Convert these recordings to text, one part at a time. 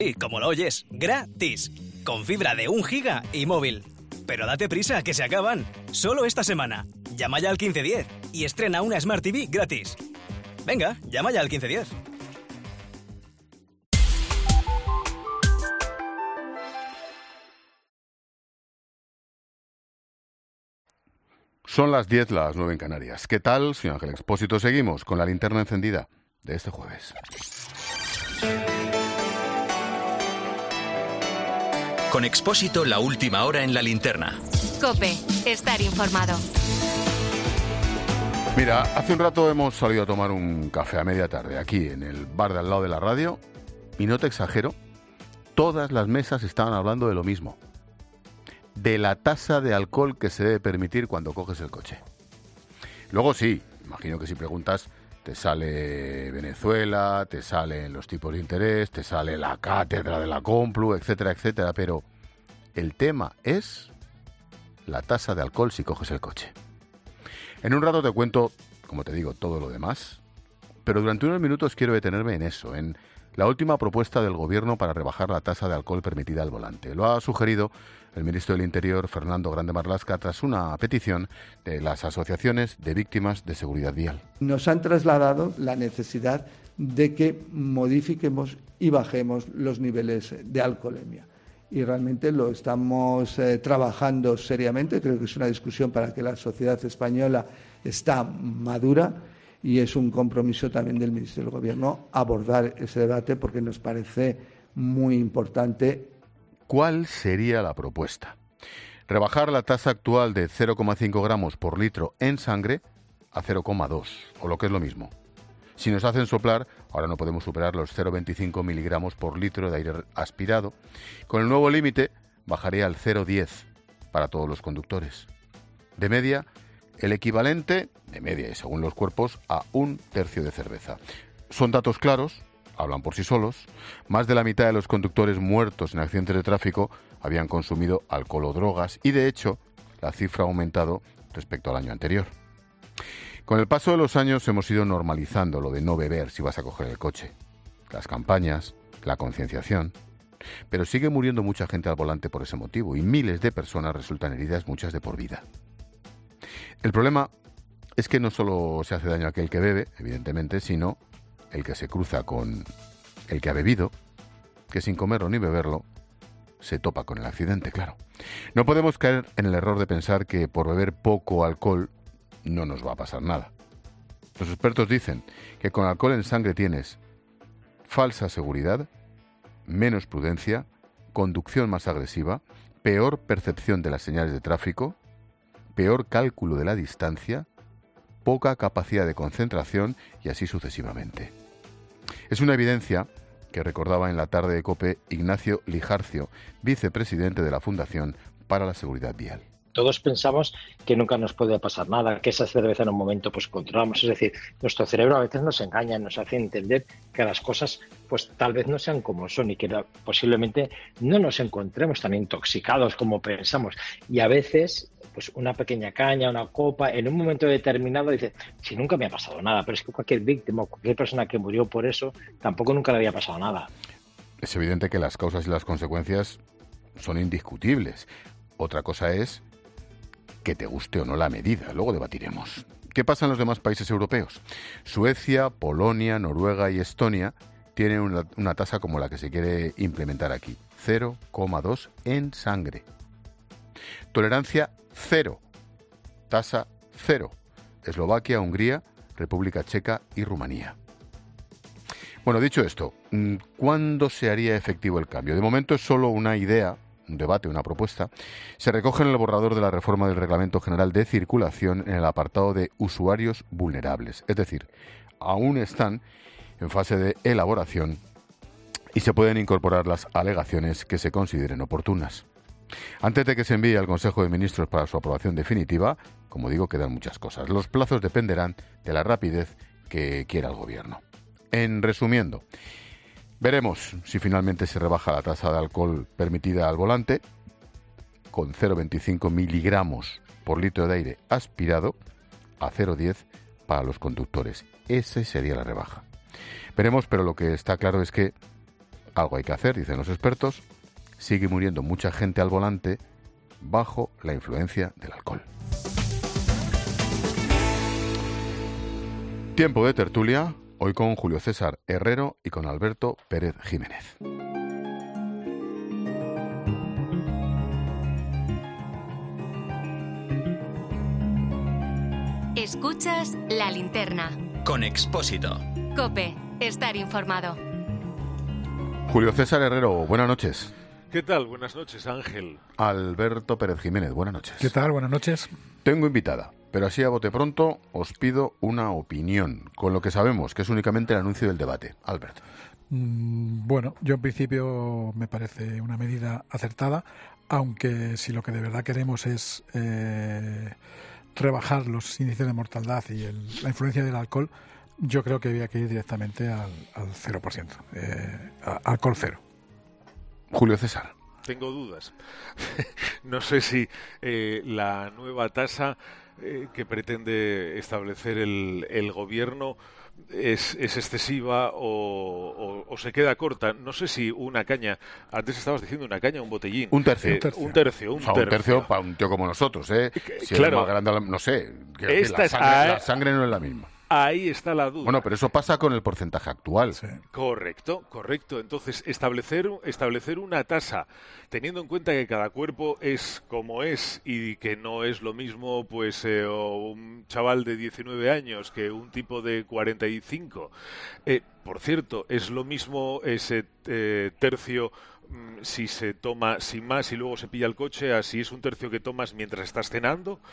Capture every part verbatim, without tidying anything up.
Y como lo oyes, gratis. Con fibra de un giga y móvil. Pero date prisa, que se acaban. Solo esta semana. Llama ya al quince diez y estrena una Smart T V gratis. Venga, llama ya al quince diez. Son las diez, las nueve en Canarias. ¿Qué tal? Soy Ángel Expósito. Seguimos con la linterna encendida de este jueves. Con Expósito, la última hora en la linterna. COPE, estar informado. Mira, hace un rato hemos salido a tomar un café a media tarde aquí en el bar de al lado de la radio y no te exagero, todas las mesas estaban hablando de lo mismo. De la tasa de alcohol que se debe permitir cuando coges el coche. Luego sí, imagino que si preguntas te sale Venezuela, te salen los tipos de interés, te sale la cátedra de la Complu, etcétera, etcétera, pero el tema es la tasa de alcohol si coges el coche. En un rato te cuento, como te digo, todo lo demás, pero durante unos minutos quiero detenerme en eso, en la última propuesta del Gobierno para rebajar la tasa de alcohol permitida al volante. Lo ha sugerido el ministro del Interior, Fernando Grande Marlaska, tras una petición de las asociaciones de víctimas de seguridad vial. Nos han trasladado la necesidad de que modifiquemos y bajemos los niveles de alcoholemia. Y realmente lo estamos eh, trabajando seriamente. Creo que es una discusión para que la sociedad española está madura y es un compromiso también del Ministerio del Gobierno abordar ese debate porque nos parece muy importante. ¿Cuál sería la propuesta? Rebajar la tasa actual de cero coma cinco gramos por litro en sangre a cero coma dos, o lo que es lo mismo. Si nos hacen soplar, ahora no podemos superar los cero coma veinticinco miligramos por litro de aire aspirado. Con el nuevo límite, bajaría al cero coma diez para todos los conductores. De media, el equivalente, de media y según los cuerpos, a un tercio de cerveza. Son datos claros, hablan por sí solos. Más de la mitad de los conductores muertos en accidentes de tráfico habían consumido alcohol o drogas y, de hecho, la cifra ha aumentado respecto al año anterior. Con el paso de los años hemos ido normalizando lo de no beber si vas a coger el coche. Las campañas, la concienciación. Pero sigue muriendo mucha gente al volante por ese motivo y miles de personas resultan heridas, muchas de por vida. El problema es que no solo se hace daño a aquel que bebe, evidentemente, sino el que se cruza con el que ha bebido, que sin comerlo ni beberlo, se topa con el accidente, claro. No podemos caer en el error de pensar que por beber poco alcohol no nos va a pasar nada. Los expertos dicen que con alcohol en sangre tienes falsa seguridad, menos prudencia, conducción más agresiva, peor percepción de las señales de tráfico, peor cálculo de la distancia, poca capacidad de concentración y así sucesivamente. Es una evidencia que recordaba en la tarde de COPE Ignacio Lijarcio, vicepresidente de la Fundación para la Seguridad Vial. Todos pensamos que nunca nos puede pasar nada, que esa cerveza en un momento pues controlamos. Es decir, nuestro cerebro a veces nos engaña, nos hace entender que las cosas pues tal vez no sean como son y que posiblemente no nos encontremos tan intoxicados como pensamos. Y a veces pues una pequeña caña, una copa, en un momento determinado dice, si nunca me ha pasado nada, pero es que cualquier víctima, cualquier persona que murió por eso, tampoco nunca le había pasado nada. Es evidente que las causas y las consecuencias son indiscutibles. Otra cosa es que te guste o no la medida, luego debatiremos. ¿Qué pasa en los demás países europeos? Suecia, Polonia, Noruega y Estonia tienen una, una tasa como la que se quiere implementar aquí, cero coma dos en sangre. Tolerancia cero, tasa cero. Eslovaquia, Hungría, República Checa y Rumanía. Bueno, dicho esto, ¿cuándo se haría efectivo el cambio? De momento es solo una idea, un debate, una propuesta. Se recoge en el borrador de la reforma del Reglamento General de Circulación en el apartado de usuarios vulnerables. Es decir, aún están en fase de elaboración y se pueden incorporar las alegaciones que se consideren oportunas. Antes de que se envíe al Consejo de Ministros para su aprobación definitiva, como digo, quedan muchas cosas. Los plazos dependerán de la rapidez que quiera el Gobierno. En resumiendo, veremos si finalmente se rebaja la tasa de alcohol permitida al volante con cero coma veinticinco miligramos por litro de aire aspirado a cero coma diez para los conductores. Esa sería la rebaja. Veremos, pero lo que está claro es que algo hay que hacer, dicen los expertos. Sigue muriendo mucha gente al volante bajo la influencia del alcohol. Tiempo de tertulia, hoy con Julio César Herrero y con Alberto Pérez Jiménez. Escuchas La Linterna. Con Expósito. COPE. Estar informado. Julio César Herrero, buenas noches. ¿Qué tal? Buenas noches, Ángel. Alberto Pérez Jiménez, buenas noches. ¿Qué tal? Buenas noches. Tengo invitada, pero así a bote pronto os pido una opinión, con lo que sabemos que es únicamente el anuncio del debate. Albert. Mm, bueno, yo en principio me parece una medida acertada, aunque si lo que de verdad queremos es eh, rebajar los índices de mortalidad y el, la influencia del alcohol, yo creo que había que ir directamente al, al cero por ciento, eh, a, alcohol cero. Julio César. Tengo dudas. No sé si eh, la nueva tasa eh, que pretende establecer el, el gobierno es, es excesiva o, o, o se queda corta. No sé si una caña, antes estabas diciendo una caña o un botellín. Un tercio. Eh, un tercio. Un tercio, un o sea, tercio. Un tercio para un tío como nosotros, ¿eh? Si claro. Es más grande, no sé. Que, Esta la, es sangre, a... la sangre no es la misma. Ahí está la duda. Bueno, pero eso pasa con el porcentaje actual. Sí. Correcto, correcto. Entonces, establecer, establecer una tasa, teniendo en cuenta que cada cuerpo es como es y que no es lo mismo pues eh, un chaval de diecinueve años que un tipo de cuarenta y cinco. Eh, por cierto, es lo mismo ese eh, tercio si se toma sin más y luego se pilla el coche, así es un tercio que tomas mientras estás cenando,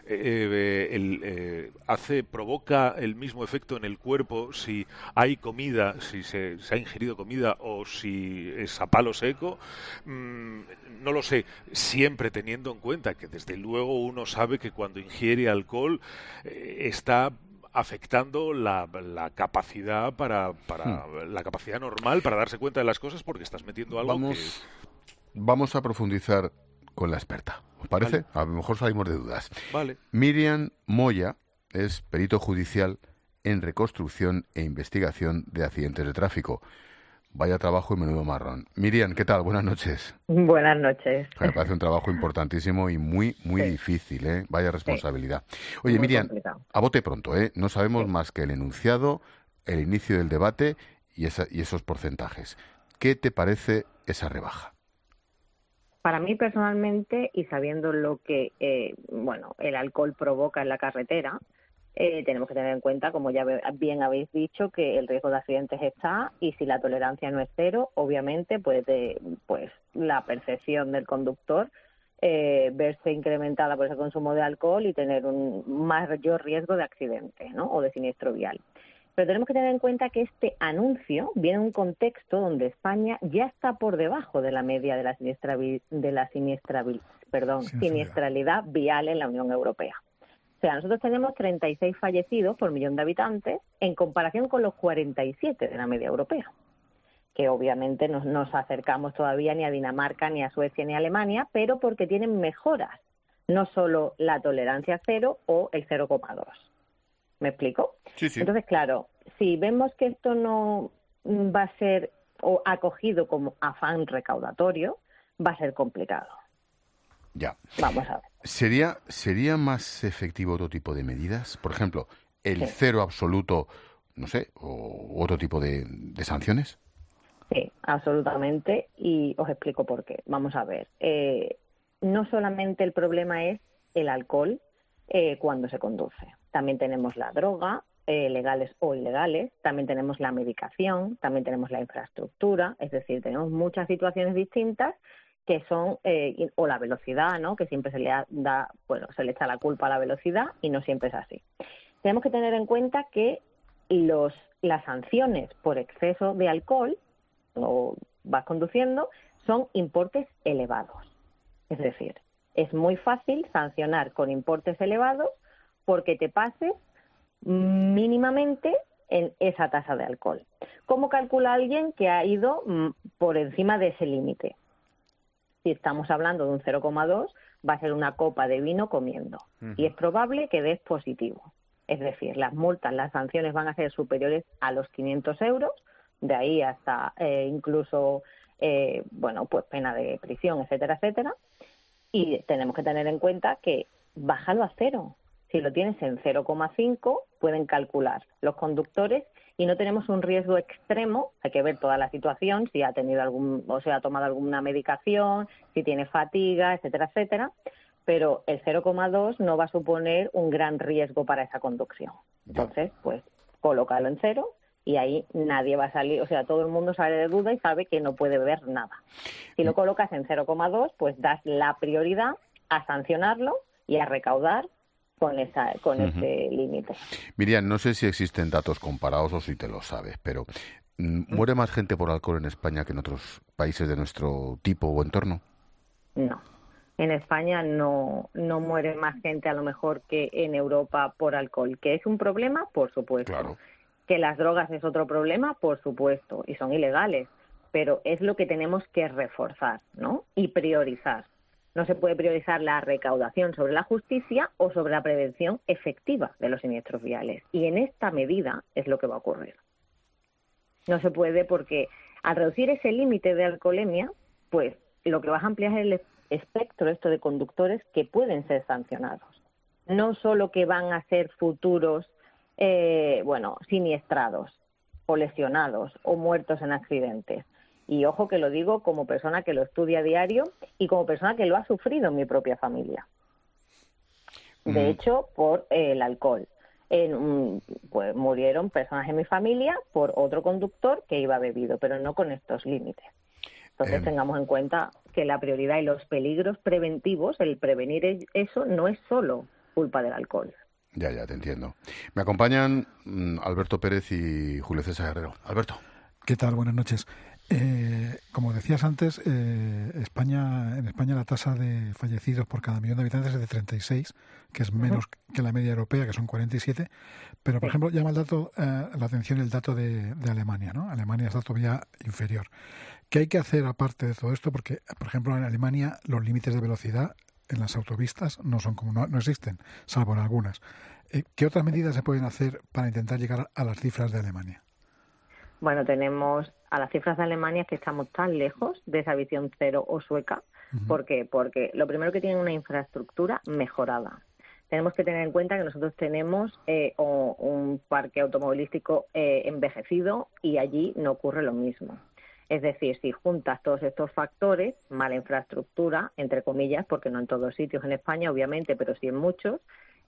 eh, el, eh, hace, provoca el mismo efecto en el cuerpo si hay comida, si se, se ha ingerido comida o si es a palo seco, mm, no lo sé, siempre teniendo en cuenta que desde luego uno sabe que cuando ingiere alcohol eh, está afectando la, la capacidad para, para hmm. la capacidad normal para darse cuenta de las cosas porque estás metiendo algo vamos, que... Vamos a profundizar con la experta, ¿os parece? Vale. A lo mejor salimos de dudas. Vale. Miriam Moya es perito judicial en reconstrucción e investigación de accidentes de tráfico. Vaya trabajo y menudo marrón. Miriam, ¿qué tal? Buenas noches. Buenas noches. Me parece un trabajo importantísimo y muy, muy sí. difícil, ¿eh? Vaya responsabilidad. Oye, muy Miriam, complicado. A bote pronto, ¿eh? No sabemos sí. más que el enunciado, el inicio del debate y, esa, y esos porcentajes. ¿Qué te parece esa rebaja? Para mí personalmente, y sabiendo lo que eh, bueno, el alcohol provoca en la carretera, Eh, tenemos que tener en cuenta, como ya bien habéis dicho, que el riesgo de accidentes está y si la tolerancia no es cero, obviamente puede, pues la percepción del conductor eh, verse incrementada por ese consumo de alcohol y tener un mayor riesgo de accidente, ¿no? O de siniestro vial. Pero tenemos que tener en cuenta que este anuncio viene en un contexto donde España ya está por debajo de la media de la siniestra, de la siniestra, perdón, siniestralidad vial en la Unión Europea. O sea, nosotros tenemos treinta y seis fallecidos por millón de habitantes en comparación con los cuarenta y siete de la media europea, que obviamente no nos acercamos todavía ni a Dinamarca, ni a Suecia, ni a Alemania, pero porque tienen mejoras, no solo la tolerancia cero o el cero coma dos. ¿Me explico? Sí, sí. Entonces, claro, si vemos que esto no va a ser o acogido como afán recaudatorio, va a ser complicado. Ya. Vamos a ver. ¿Sería, ¿Sería más efectivo otro tipo de medidas? Por ejemplo, el sí. cero absoluto, no sé, o otro tipo de, de sanciones. Sí, absolutamente. Y os explico por qué. Vamos a ver. Eh, no solamente el problema es el alcohol eh, cuando se conduce. También tenemos la droga, eh, legales o ilegales. También tenemos la medicación. También tenemos la infraestructura. Es decir, tenemos muchas situaciones distintas que son, eh, o la velocidad, ¿no? Que siempre se le da, bueno, se le echa la culpa a la velocidad y no siempre es así. Tenemos que tener en cuenta que los, las sanciones por exceso de alcohol, o vas conduciendo, son importes elevados. Es decir, es muy fácil sancionar con importes elevados porque te pases mínimamente en esa tasa de alcohol. ¿Cómo calcula alguien que ha ido mm, por encima de ese límite? Si estamos hablando de un cero coma dos, va a ser una copa de vino comiendo. Uh-huh. Y es probable que des positivo. Es decir, las multas, las sanciones van a ser superiores a los quinientos euros de ahí hasta eh, incluso, eh, bueno, pues pena de prisión, etcétera, etcétera. Y tenemos que tener en cuenta que bájalo a cero. Si lo tienes en cero coma cinco, pueden calcular los conductores y no tenemos un riesgo extremo. Hay que ver toda la situación, si ha tenido algún, o sea, ha tomado alguna medicación, si tiene fatiga, etcétera, etcétera. Pero el cero coma dos no va a suponer un gran riesgo para esa conducción. Entonces, pues, colócalo en cero y ahí nadie va a salir, o sea, todo el mundo sale de duda y sabe que no puede beber nada. Si lo colocas en cero coma dos, pues das la prioridad a sancionarlo y a recaudar con esa con uh-huh. ese límite. Miriam, no sé si existen datos comparados o si te lo sabes, pero ¿muere más gente por alcohol en España que en otros países de nuestro tipo o entorno? No. En España no, no muere más gente a lo mejor que en Europa por alcohol. ¿Que es un problema? Por supuesto. Claro. ¿Que las drogas es otro problema? Por supuesto. Y son ilegales. Pero es lo que tenemos que reforzar, ¿no? Y priorizar. No se puede priorizar la recaudación sobre la justicia o sobre la prevención efectiva de los siniestros viales. Y en esta medida es lo que va a ocurrir. No se puede porque al reducir ese límite de alcoholemia, pues lo que vas a ampliar es el espectro esto de conductores que pueden ser sancionados. No solo que van a ser futuros, eh, bueno, siniestrados o lesionados o muertos en accidentes. Y ojo que lo digo como persona que lo estudia a diario y como persona que lo ha sufrido en mi propia familia. De mm. hecho, por eh, el alcohol. En, pues murieron personas en mi familia por otro conductor que iba bebido, pero no con estos límites. Entonces eh. tengamos en cuenta que la prioridad y los peligros preventivos, el prevenir eso, no es solo culpa del alcohol. Ya, ya, te entiendo. Me acompañan mm, Alberto Pérez y Julio César Herrero. Alberto. ¿Qué tal? Buenas noches. Eh, como decías antes, eh, España, en España la tasa de fallecidos por cada millón de habitantes es de treinta y seis, que es menos uh-huh. que la media europea, que son cuarenta y siete. Pero, por sí. ejemplo, llama el dato, eh, la atención el dato de, de Alemania, ¿no? Alemania está todavía inferior. ¿Qué hay que hacer aparte de todo esto? Porque, por ejemplo, en Alemania los límites de velocidad en las autopistas no son como no, no existen, salvo en algunas. Eh, ¿Qué otras medidas se pueden hacer para intentar llegar a las cifras de Alemania? Bueno, tenemos a las cifras de Alemania que estamos tan lejos de esa visión cero o sueca. Uh-huh. ¿Por qué? Porque lo primero que tienen una infraestructura mejorada. Tenemos que tener en cuenta que nosotros tenemos eh, o, un parque automovilístico eh, envejecido y allí no ocurre lo mismo. Es decir, si juntas todos estos factores, mala infraestructura, entre comillas, porque no en todos sitios en España, obviamente, pero sí en muchos,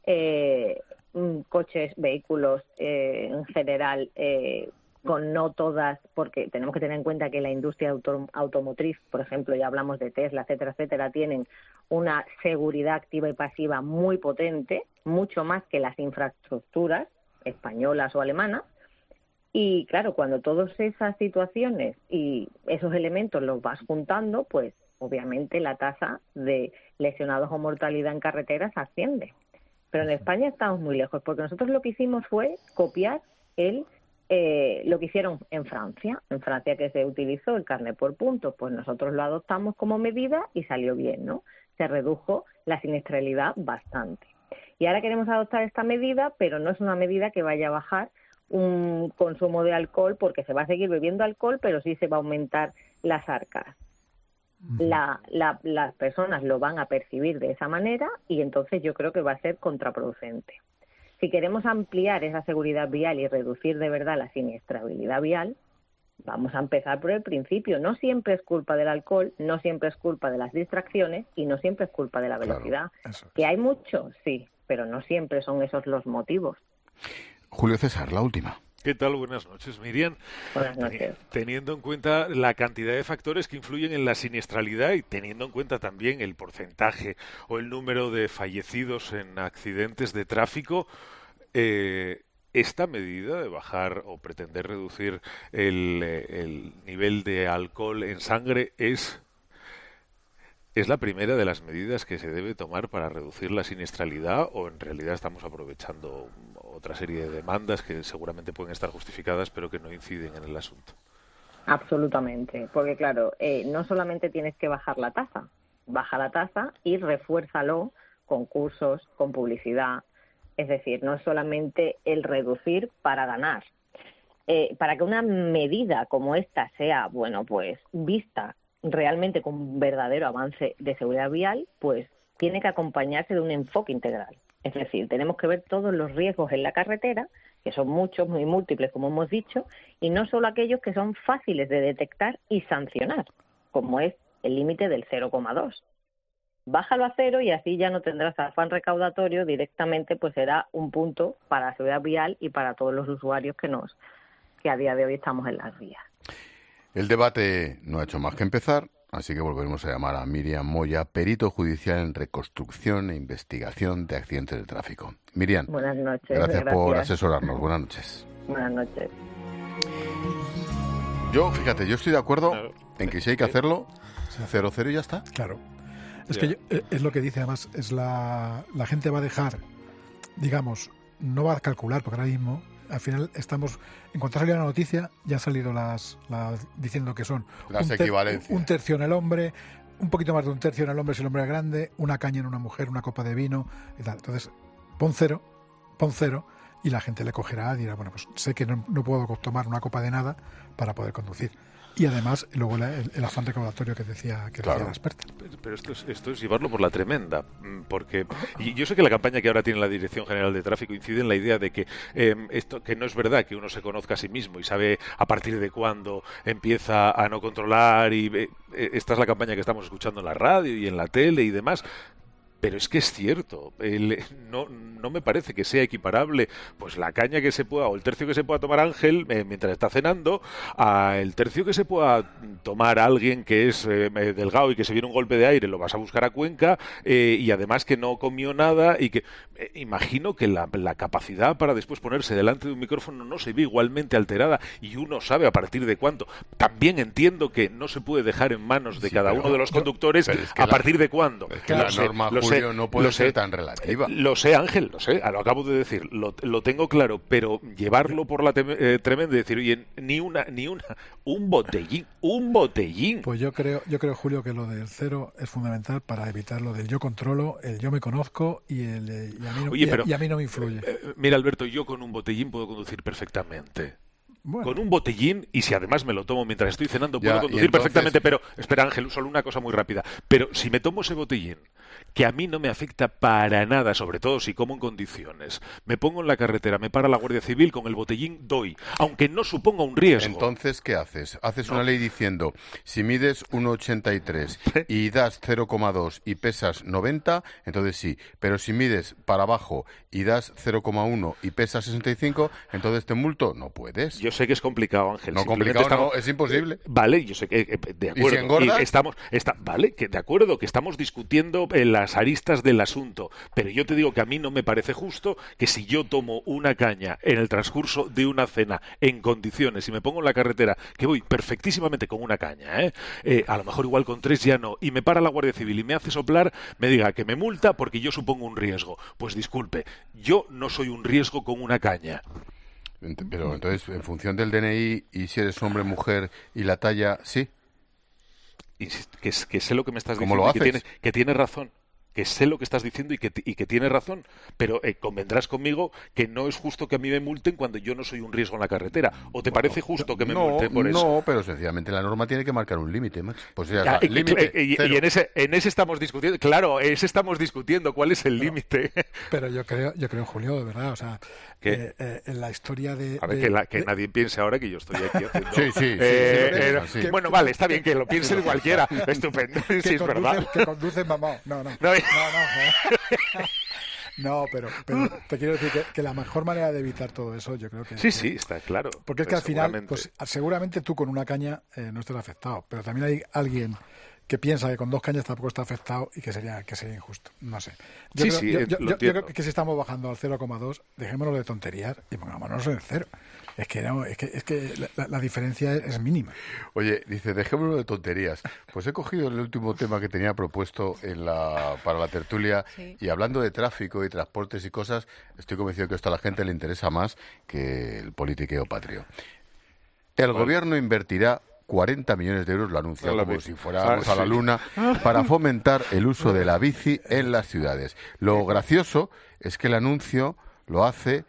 eh, coches, vehículos eh, en general, eh, con no todas, porque tenemos que tener en cuenta que la industria auto, automotriz, por ejemplo, ya hablamos de Tesla, etcétera, etcétera, tienen una seguridad activa y pasiva muy potente, mucho más que las infraestructuras españolas o alemanas. Y claro, cuando todas esas situaciones y esos elementos los vas juntando, pues obviamente la tasa de lesionados o mortalidad en carreteras asciende. Pero en España estamos muy lejos, porque nosotros lo que hicimos fue copiar el Eh, lo que hicieron en Francia. En Francia, que se utilizó el carnet por puntos, pues nosotros lo adoptamos como medida y salió bien, ¿no? Se redujo la siniestralidad bastante. Y ahora queremos adoptar esta medida, pero no es una medida que vaya a bajar un consumo de alcohol, porque se va a seguir bebiendo alcohol, pero sí se va a aumentar las arcas. La, la, las personas lo van a percibir de esa manera y entonces yo creo que va a ser contraproducente. Si queremos ampliar esa seguridad vial y reducir de verdad la siniestrabilidad vial, vamos a empezar por el principio. No siempre es culpa del alcohol, no siempre es culpa de las distracciones y no siempre es culpa de la velocidad. Claro, es. ¿Que hay mucho? Sí, pero no siempre son esos los motivos. Julio César, la última. ¿Qué tal? Buenas noches, Miriam. Buenas noches. Teniendo en cuenta la cantidad de factores que influyen en la siniestralidad y teniendo en cuenta también el porcentaje o el número de fallecidos en accidentes de tráfico, eh, esta medida de bajar o pretender reducir el, el nivel de alcohol en sangre es... ¿Es la primera de las medidas que se debe tomar para reducir la siniestralidad o en realidad estamos aprovechando otra serie de demandas que seguramente pueden estar justificadas pero que no inciden en el asunto? Absolutamente, porque claro, eh, no solamente tienes que bajar la tasa, baja la tasa y refuérzalo con cursos, con publicidad, es decir, no es solamente el reducir para ganar. eh, para que una medida como esta sea, bueno, pues vista realmente con un verdadero avance de seguridad vial, pues tiene que acompañarse de un enfoque integral. Es decir, tenemos que ver todos los riesgos en la carretera, que son muchos, muy múltiples, como hemos dicho, y no solo aquellos que son fáciles de detectar y sancionar, como es el límite del cero coma dos. Bájalo a cero y así ya no tendrás afán recaudatorio, directamente pues será un punto para la seguridad vial y para todos los usuarios que nos que a día de hoy estamos en las vías. El debate no ha hecho más que empezar, así que volveremos a llamar a Miriam Moya, perito judicial en reconstrucción e investigación de accidentes de tráfico. Miriam, buenas noches. Gracias, gracias por asesorarnos. Buenas noches. Buenas noches. Yo, fíjate, yo estoy de acuerdo claro. en que si hay que hacerlo, cero cero y ya está. Claro. Es yeah. que yo, es lo que dice, además, es la, la gente va a dejar, digamos, no va a calcular, porque ahora mismo, al final estamos, en cuanto ha salido la noticia, ya han salido las, las diciendo que son las un, equivalencias. Ter, un tercio en el hombre, un poquito más de un tercio en el hombre si el hombre es grande, una caña en una mujer, una copa de vino y tal. Entonces, pon cero, pon cero, y la gente le cogerá y dirá, bueno, pues sé que no, no puedo tomar una copa de nada para poder conducir. Y además, luego el, el afán recaudatorio que decía, que claro. decía la experta. Pero esto es, esto es llevarlo por la tremenda, porque y yo sé que la campaña que ahora tiene la Dirección General de Tráfico incide en la idea de que eh, esto que no es verdad que uno se conozca a sí mismo y sabe a partir de cuándo empieza a no controlar, y eh, esta es la campaña que estamos escuchando en la radio y en la tele y demás. Pero es que es cierto, el, no, no me parece que sea equiparable pues la caña que se pueda, o el tercio que se pueda tomar Ángel eh, mientras está cenando, a el tercio que se pueda tomar alguien que es eh, delgado y que se viene un golpe de aire, lo vas a buscar a Cuenca, eh, y además que no comió nada, y que eh, imagino que la, la capacidad para después ponerse delante de un micrófono no se ve igualmente alterada, y uno sabe a partir de cuánto. También entiendo que no se puede dejar en manos de sí, cada uno de los conductores yo, es que a la, partir de cuándo. Es que la norma Julio, sé, no puede ser sé, tan relativa. Lo sé, Ángel, lo sé, lo acabo de decir, lo, lo tengo claro, pero llevarlo por la te, eh, tremenda y decir, oye, ni una, ni una, un botellín, un botellín. Pues yo creo, yo creo, Julio, que lo del cero es fundamental para evitar lo del yo controlo, el yo me conozco y el eh, y, a mí no, oye, y, pero, y a mí no me influye. Eh, mira, Alberto, yo con un botellín puedo conducir perfectamente. Bueno. Con un botellín, y si además me lo tomo mientras estoy cenando, puedo ya, conducir entonces... perfectamente, pero, espera Ángel, solo una cosa muy rápida, pero si me tomo ese botellín, que a mí no me afecta para nada, sobre todo si como en condiciones, me pongo en la carretera, me para la Guardia Civil, con el botellín doy, aunque no suponga un riesgo. Entonces, ¿qué haces? Haces no. una ley diciendo, si mides uno ochenta y tres y das cero coma dos y pesas noventa, entonces sí, pero si mides para abajo y das cero coma uno y pesas sesenta y cinco, entonces te multo, no puedes. Yo sé que es complicado, Ángel. No, complicado estamos... no, es imposible. Eh, vale, yo sé que, eh, de acuerdo. ¿Y si engordas? Y estamos, está, vale, que de acuerdo, que estamos discutiendo eh, las aristas del asunto, pero yo te digo que a mí no me parece justo que si yo tomo una caña en el transcurso de una cena en condiciones y me pongo en la carretera, que voy perfectísimamente con una caña, ¿eh? Eh, a lo mejor igual con tres ya no, y me para la Guardia Civil y me hace soplar, me diga que me multa porque yo supongo un riesgo. Pues disculpe, yo no soy un riesgo con una caña. Pero entonces, en función del D N I y si eres hombre, mujer y la talla, sí. Y que, que sé lo que me estás diciendo, lo haces? Que, tiene, que tienes razón. Que sé lo que estás diciendo y que, y que tienes razón, pero eh, convendrás conmigo que no es justo que a mí me multen cuando yo no soy un riesgo en la carretera. ¿O te bueno, parece justo que me no, multen por no, eso? No, pero sencillamente la norma tiene que marcar un límite, macho. Pues ya, ya está, y, límite, y, y en ese en ese estamos discutiendo. Claro, ese estamos discutiendo cuál es el límite. Pero yo creo, yo creo, Julio, de verdad, o sea, eh, eh, en la historia de... A ver, de, que, la, que de... nadie piense ahora que yo estoy aquí haciendo... Sí, sí, eh, sí, eh, sí, sí. Bueno, vale, está bien que lo piense cualquiera. Estupendo, que sí, es conduce, verdad. Que conduce mamá. No, no, no, no. no. No, pero, pero te quiero decir que, que la mejor manera de evitar todo eso, yo creo que... Sí, sí, está claro. Porque es que al final, pues seguramente tú con una caña eh, no estás afectado, pero también hay alguien que piensa que con dos cañas tampoco está afectado y que sería que sería injusto. No sé. Yo, sí, creo, sí, yo, eh, yo, lo yo, yo creo que si estamos bajando al cero coma dos, dejémonos de tonterías y pongámonos en el cero. Es que no, es que, es que la, la diferencia es mínima. Oye, dice, dejémonos de tonterías. Pues he cogido el último tema que tenía propuesto en la, para la tertulia, sí. Y hablando de tráfico y transportes y cosas, estoy convencido que esto a la gente le interesa más que el politiqueo patrio. El bueno. gobierno invertirá cuarenta millones de euros, lo anuncia como bici. si fuéramos ah, a la sí. luna, para fomentar el uso de la bici en las ciudades. Lo gracioso es que el anuncio lo hace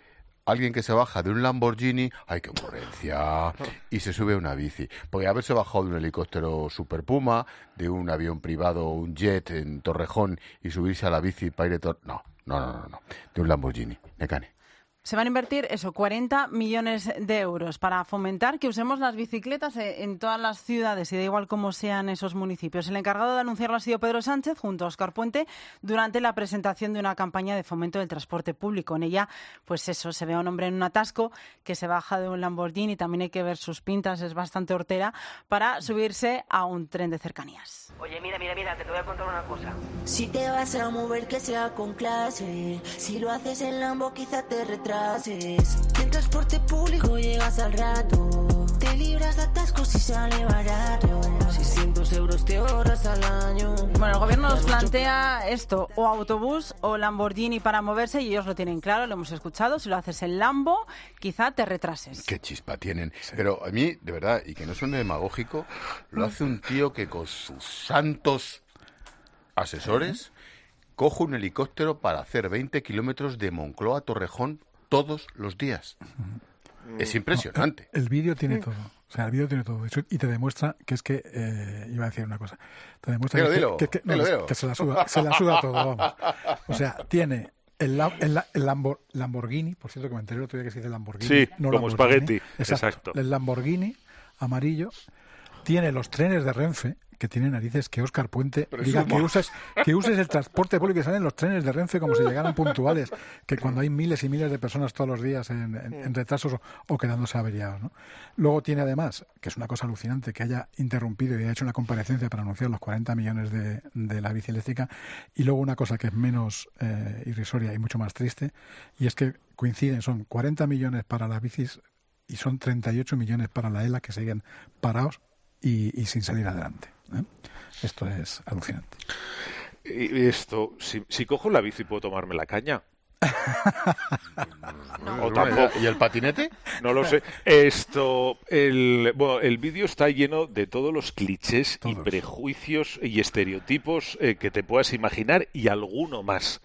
alguien que se baja de un Lamborghini, ¡ay, qué ocurrencia! Y se sube a una bici. Podría haberse bajado de un helicóptero Super Puma, de un avión privado, un jet en Torrejón y subirse a la bici para ir a Tor... No, no, no, no, no, de un Lamborghini. Necane. Se van a invertir, eso, cuarenta millones de euros para fomentar que usemos las bicicletas en todas las ciudades y da igual cómo sean esos municipios. El encargado de anunciarlo ha sido Pedro Sánchez junto a Óscar Puente durante la presentación de una campaña de fomento del transporte público. En ella, pues eso, se ve a un hombre en un atasco que se baja de un Lamborghini, también hay que ver sus pintas, es bastante hortera, para subirse a un tren de cercanías. Oye, mira, mira, mira, que te voy a contar una cosa. Si te vas a mover, que sea con clase. Si lo haces en Lambo, quizá te retrases. En transporte público llegas al rato. Te libras de atascos y sale barato. seiscientos euros te ahorras al año. Bueno, el gobierno nos plantea esto, o autobús o Lamborghini para moverse, y ellos lo tienen claro, lo hemos escuchado. Si lo haces en Lambo, quizá te retrases. Qué chispa tienen. Sí. Pero a mí, de verdad, y que no suene demagógico, lo hace un tío que con sus santos asesores coge un helicóptero para hacer veinte kilómetros de Moncloa a Torrejón todos los días. Es impresionante. No, el, el vídeo tiene todo. O sea, el vídeo tiene todo. Y te demuestra que es que... Eh, iba a decir una cosa. Te demuestra dilo, que, dilo, que, que, no, dilo, es, dilo. que se la suda, se la suda todo. Vamos. O sea, tiene el, el, el Lambor, Lamborghini, por cierto que me enteré el otro día que se dice Lamborghini. Sí, no como Lamborghini. espagueti. Exacto. Exacto. El Lamborghini amarillo tiene los trenes de Renfe, que tiene narices que Óscar Puente Pero diga sumo. que uses, que uses el transporte público, que salen los trenes de Renfe como si llegaran puntuales, que cuando hay miles y miles de personas todos los días en, en, en retrasos o, o quedándose averiados, ¿no? Luego tiene además, que es una cosa alucinante, que haya interrumpido y haya hecho una comparecencia para anunciar los cuarenta millones de, de la bici eléctrica, y luego una cosa que es menos eh, irrisoria y mucho más triste, y es que coinciden, son cuarenta millones para las bicis y son treinta y ocho millones para la E L A, que siguen parados y, y sin salir adelante, ¿eh? Esto es alucinante. Y esto, si, si cojo la bici, ¿puedo tomarme la caña? No, o tampoco. ¿Y el patinete? No lo sé. Esto, el, bueno, el vídeo está lleno de todos los clichés todos. y prejuicios y estereotipos eh, que te puedas imaginar y alguno más.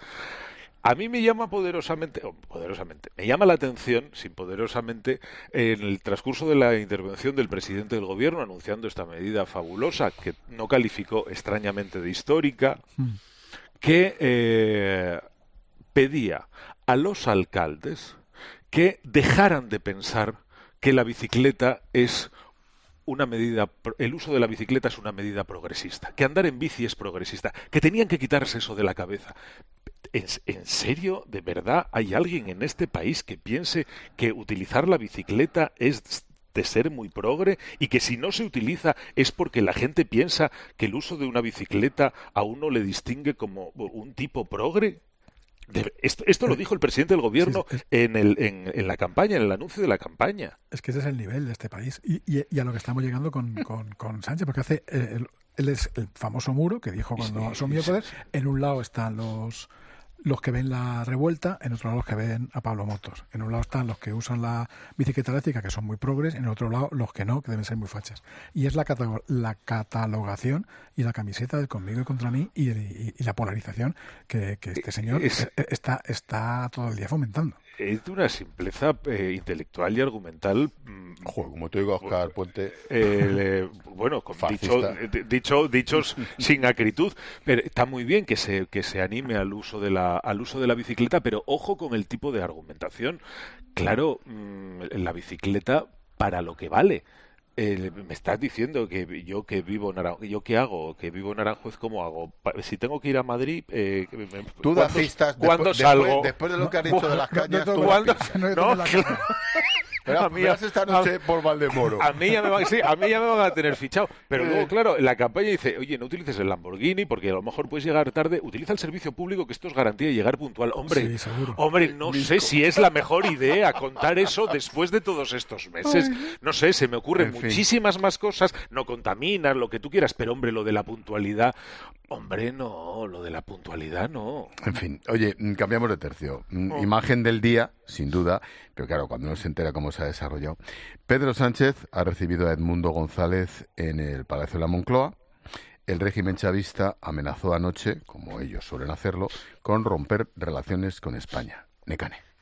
A mí me llama poderosamente, oh, poderosamente, me llama la atención, sin poderosamente, en el transcurso de la intervención del presidente del gobierno anunciando esta medida fabulosa, que no calificó extrañamente de histórica, mm. que eh, pedía a los alcaldes que dejaran de pensar que la bicicleta es una medida, el uso de la bicicleta es una medida progresista, que andar en bici es progresista, que tenían que quitarse eso de la cabeza. ¿En, ¿En serio, de verdad, hay alguien en este país que piense que utilizar la bicicleta es de ser muy progre y que si no se utiliza es porque la gente piensa que el uso de una bicicleta a uno le distingue como un tipo progre? De, esto, esto lo dijo el presidente del gobierno sí, es, en, el, en, en la campaña, en el anuncio de la campaña. Es que ese es el nivel de este país y, y, y a lo que estamos llegando con, con, con Sánchez, porque hace eh, el, él es el famoso muro que dijo cuando sí, asumió el poder. En un lado están los los que ven la revuelta, en otro lado los que ven a Pablo Motos. En un lado están los que usan la bicicleta eléctrica, que son muy progres, en el otro lado los que no, que deben ser muy fachas. Y es la, catalog- la catalogación y la camiseta del conmigo y contra mí y, y, y la polarización que, que este señor es, está, está todo el día fomentando. Es de una simpleza eh, intelectual y argumental. Mmm, Joder, como te digo, Óscar Puente. Eh, eh, bueno, con dicho, dicho, dichos sin acritud, pero está muy bien que se que se anime al uso de la al uso de la bicicleta, pero ojo con el tipo de argumentación. Claro, mmm, la bicicleta para lo que vale. Eh, me estás diciendo que yo que vivo en Aranjuez, ¿yo qué hago? Que vivo en Aranjuez, ¿cómo hago? Si tengo que ir a Madrid, eh, tú das pistas ¿cuándo después, salgo? Después, después de lo que has dicho de las cañas, no, tú no, das no, no, no, Pero a mí esta noche a, por Valdemoro. A mí, ya me van, sí, a mí ya me van a tener fichado. Pero luego, claro, la campaña dice, oye, no utilices el Lamborghini porque a lo mejor puedes llegar tarde. Utiliza el servicio público, que esto es garantía de llegar puntual. Hombre, sí, seguro. hombre, no Misco. sé si es la mejor idea contar eso después de todos estos meses. No sé, se me ocurren en muchísimas fin. más cosas. No contaminas, lo que tú quieras. Pero, hombre, lo de la puntualidad... Hombre, no, lo de la puntualidad no. En fin, oye, cambiamos de tercio. Oh. Imagen del día, sin duda, pero claro, cuando uno se entera cómo se ha desarrollado. Pedro Sánchez ha recibido a Edmundo González en el Palacio de la Moncloa. El régimen chavista amenazó anoche, como ellos suelen hacerlo, con romper relaciones con España. Necane.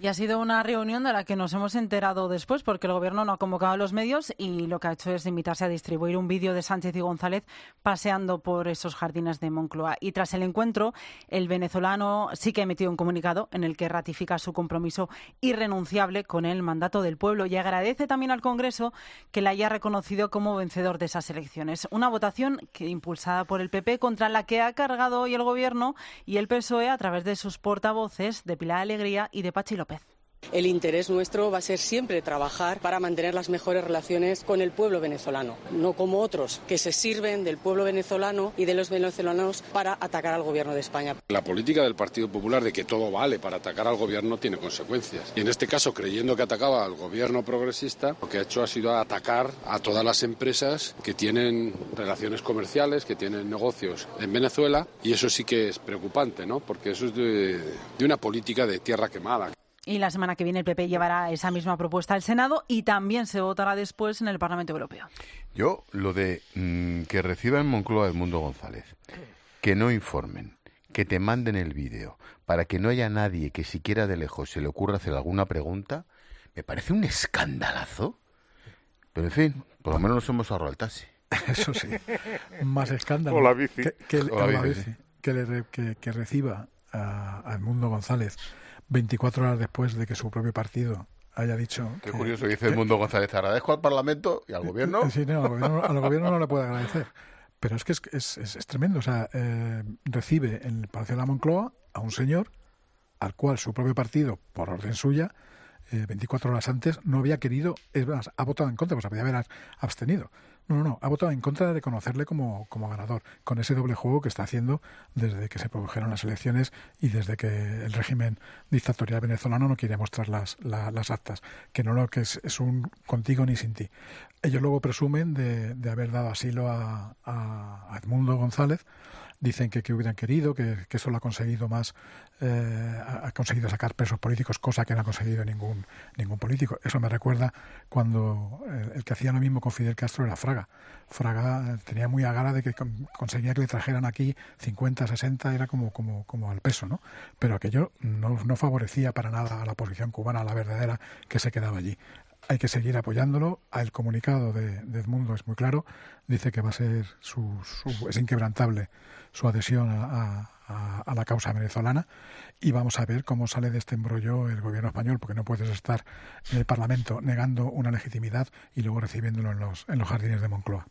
Y ha sido una reunión de la que nos hemos enterado después, porque el Gobierno no ha convocado a los medios y lo que ha hecho es limitarse a distribuir un vídeo de Sánchez y González paseando por esos jardines de Moncloa. Y tras el encuentro, el venezolano sí que ha emitido un comunicado en el que ratifica su compromiso irrenunciable con el mandato del pueblo y agradece también al Congreso que la haya reconocido como vencedor de esas elecciones. Una votación que, impulsada por el P P, contra la que ha cargado hoy el Gobierno y el P S O E a través de sus portavoces de Pilar Alegría y de Pachi López. El interés nuestro va a ser siempre trabajar para mantener las mejores relaciones con el pueblo venezolano, no como otros que se sirven del pueblo venezolano y de los venezolanos para atacar al Gobierno de España. La política del Partido Popular de que todo vale para atacar al Gobierno tiene consecuencias. Y en este caso, creyendo que atacaba al Gobierno progresista, lo que ha hecho ha sido atacar a todas las empresas que tienen relaciones comerciales, que tienen negocios en Venezuela, y eso sí que es preocupante, ¿no? Porque eso es de, de una política de tierra quemada. Y la semana que viene el P P llevará esa misma propuesta al Senado y también se votará después en el Parlamento Europeo. Yo, lo de mmm, que reciba en Moncloa Edmundo González, que no informen, que te manden el vídeo, para que no haya nadie que siquiera de lejos se le ocurra hacer alguna pregunta, me parece un escandalazo. Pero en fin, por lo menos nos hemos ahorrado el taxi. Eso sí, más escándalo. O la bici. Que, que, o la o la bici, bici, sí. que, le, que, que reciba a, a Edmundo González veinticuatro horas después de que su propio partido haya dicho... Qué que, curioso, dice Edmundo González, agradezco al Parlamento y al Gobierno. Sí, no, al Gobierno, al gobierno no le puede agradecer. Pero es que es, es, es, es tremendo. O sea, eh, recibe en el Palacio de la Moncloa a un señor al cual su propio partido, por orden suya, eh, veinticuatro horas antes, no había querido... Es más, ha votado en contra, pues podía haber abstenido. No, no, no, ha votado en contra de reconocerle como, como ganador, con ese doble juego que está haciendo desde que se produjeron las elecciones y desde que el régimen dictatorial venezolano no quiere mostrar las, la, las actas, que no lo que es, es un contigo ni sin ti. Ellos luego presumen de, de haber dado asilo a, a, a Edmundo González. Dicen que, que hubieran querido, que, que eso lo ha conseguido más, eh, ha conseguido sacar presos políticos, cosa que no ha conseguido ningún ningún político. Eso me recuerda cuando el, el que hacía lo mismo con Fidel Castro era Fraga. Fraga tenía muy a gana de que con, conseguía que le trajeran aquí cincuenta, sesenta, era como como como al peso, ¿no? Pero aquello no, no favorecía para nada a la oposición cubana, a la verdadera, que se quedaba allí. Hay que seguir apoyándolo. El comunicado de, de Edmundo es muy claro. Dice que va a ser su, su es inquebrantable su adhesión a, a, a la causa venezolana y vamos a ver cómo sale de este embrollo el gobierno español, porque no puedes estar en el Parlamento negando una legitimidad y luego recibiéndolo en los, en los jardines de Moncloa.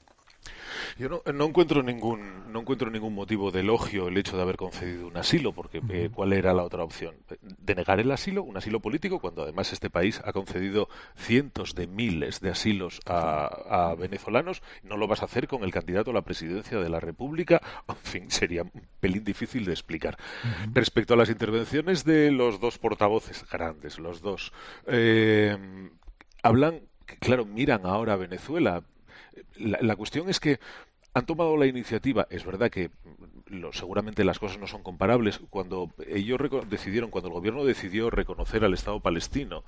Yo no, no encuentro ningún no encuentro ningún motivo de elogio el hecho de haber concedido un asilo, porque eh, ¿cuál era la otra opción? Denegar el asilo, un asilo político, cuando además este país ha concedido cientos de miles de asilos a, a venezolanos. No lo vas a hacer con el candidato a la presidencia de la República. En fin, sería un pelín difícil de explicar. Uh-huh. Respecto a las intervenciones de los dos portavoces grandes, los dos, eh, hablan, claro, miran ahora a Venezuela. La, la cuestión es que han tomado la iniciativa. Es verdad que lo, seguramente las cosas no son comparables. Cuando ellos reco- decidieron, cuando el gobierno decidió reconocer al Estado palestino,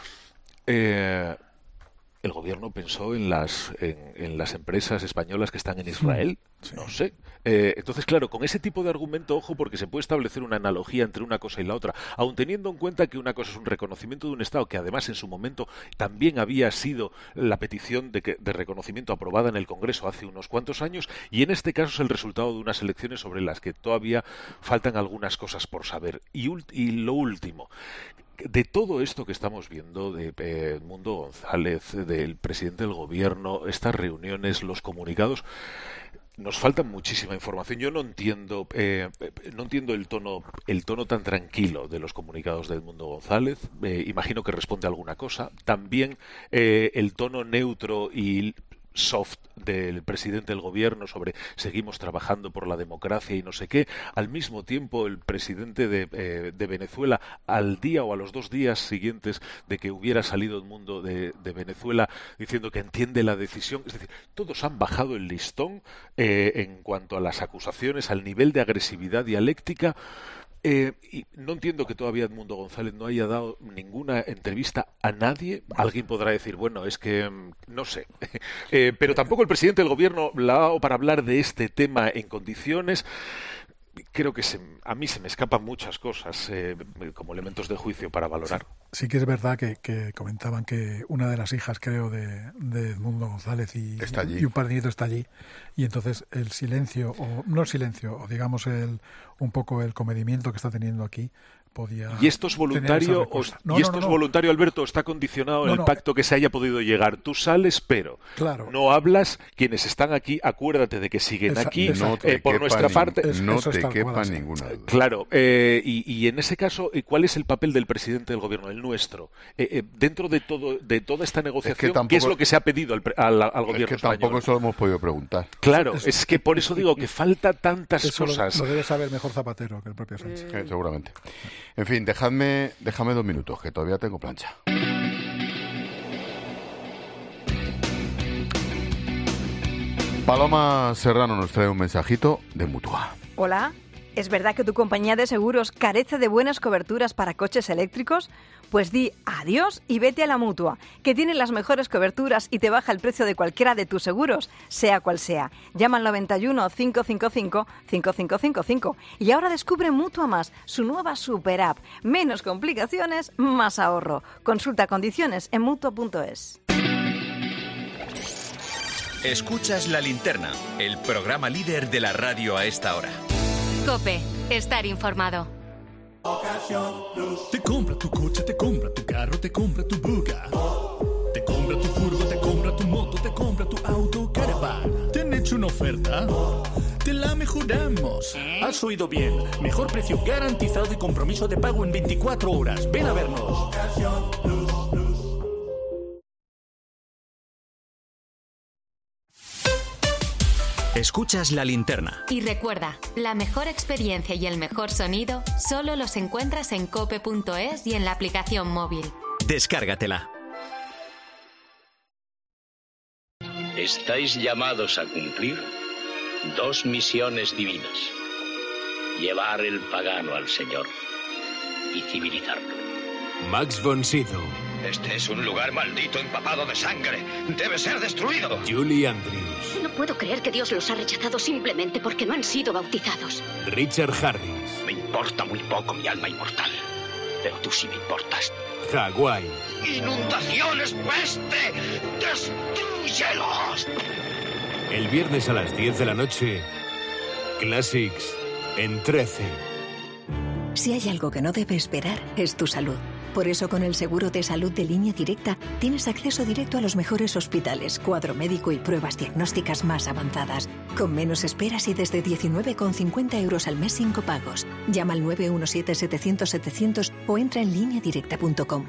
eh, el gobierno pensó en las en, en las empresas españolas que están en Israel. Sí. No sé. Eh, entonces, claro, con ese tipo de argumento, ojo, porque se puede establecer una analogía entre una cosa y la otra, aun teniendo en cuenta que una cosa es un reconocimiento de un Estado que además en su momento también había sido la petición de, que, de reconocimiento aprobada en el Congreso hace unos cuantos años, y en este caso es el resultado de unas elecciones sobre las que todavía faltan algunas cosas por saber. Y, y lo último, de todo esto que estamos viendo, de eh, Edmundo González, del presidente del gobierno, estas reuniones, los comunicados, nos falta muchísima información. Yo no entiendo, eh, no entiendo el tono, el tono tan tranquilo de los comunicados de Edmundo González. Eh, imagino que responde a alguna cosa. También eh, el tono neutro y soft del presidente del gobierno sobre seguimos trabajando por la democracia y no sé qué. Al mismo tiempo, el presidente de, eh, de Venezuela, al día o a los dos días siguientes de que hubiera salido Edmundo de, de Venezuela, diciendo que entiende la decisión. Es decir, todos han bajado el listón eh, en cuanto a las acusaciones, al nivel de agresividad dialéctica. Eh, y no entiendo que todavía Edmundo González no haya dado ninguna entrevista a nadie. Alguien podrá decir, bueno, es que no sé. eh, pero tampoco el presidente del gobierno la ha dado para hablar de este tema en condiciones. creo que se, a mí se me escapan muchas cosas eh, como elementos de juicio para valorar. Sí, sí que es verdad que, que comentaban que una de las hijas, creo, de, de Edmundo González y, está allí. y un par de nietos está allí, y entonces el silencio, o no el silencio, o digamos el un poco el comedimiento que está teniendo aquí, podía ¿Y esto es voluntario, o, no, ¿y no, esto no, es no. voluntario, Alberto? ¿Está condicionado en no, el no. pacto que se haya podido llegar? Tú sales, pero claro. no hablas. Quienes están aquí, acuérdate de que siguen Esa, aquí. No eh, por nuestra ni, parte. Es, no te quepa cual, ninguna duda. Claro, eh, y, y en ese caso, ¿cuál es el papel del presidente del gobierno, el nuestro? Eh, eh, dentro de todo de toda esta negociación, es que tampoco, ¿qué es lo que se ha pedido al, al, al gobierno es que español? Tampoco eso lo hemos podido preguntar. Claro, es, es que por eso digo que falta tantas eso cosas. Lo, lo debe saber mejor Zapatero que el propio Sánchez. Eh, seguramente. En fin, dejadme, dejadme dos minutos, que todavía tengo plancha. Paloma Serrano nos trae un mensajito de Mutua. Hola, ¿es verdad que tu compañía de seguros carece de buenas coberturas para coches eléctricos? Pues di adiós y vete a la Mutua, que tiene las mejores coberturas y te baja el precio de cualquiera de tus seguros, sea cual sea. Llama al noventa y uno, cinco cinco cinco, cinco cinco cinco cinco y ahora descubre Mutua Más, su nueva super app. Menos complicaciones, más ahorro. Consulta condiciones en mutua punto es. Escuchas La Linterna, el programa líder de la radio a esta hora. COPE, estar informado. Te compra tu coche, te compra tu carro, te compra tu buga. Te compra tu furgo, te compra tu moto, te compra tu auto, caravan. ¿Te han hecho una oferta? Te la mejoramos. Has oído bien. Mejor precio garantizado y compromiso de pago en veinticuatro horas. Ven a vernos. Escuchas La Linterna. Y recuerda, la mejor experiencia y el mejor sonido solo los encuentras en cope punto es y en la aplicación móvil. Descárgatela. Estáis llamados a cumplir dos misiones divinas. Llevar el pagano al Señor y civilizarlo. Max von Sydow. Este es un lugar maldito empapado de sangre. Debe ser destruido. Julie Andrews. No puedo creer que Dios los ha rechazado simplemente porque no han sido bautizados. Richard Harris. Me importa muy poco mi alma inmortal, pero tú sí me importas. Hawái. ¡Inundaciones, peste! ¡Destrúyelos! El viernes a las diez de la noche, Classics en trece. Si hay algo que no debe esperar, es tu salud. Por eso, con el seguro de salud de Línea Directa, tienes acceso directo a los mejores hospitales, cuadro médico y pruebas diagnósticas más avanzadas. Con menos esperas y desde diecinueve con cincuenta euros al mes sin copagos. Llama al nueve uno siete, setecientos, setecientos o entra en línea directa punto com.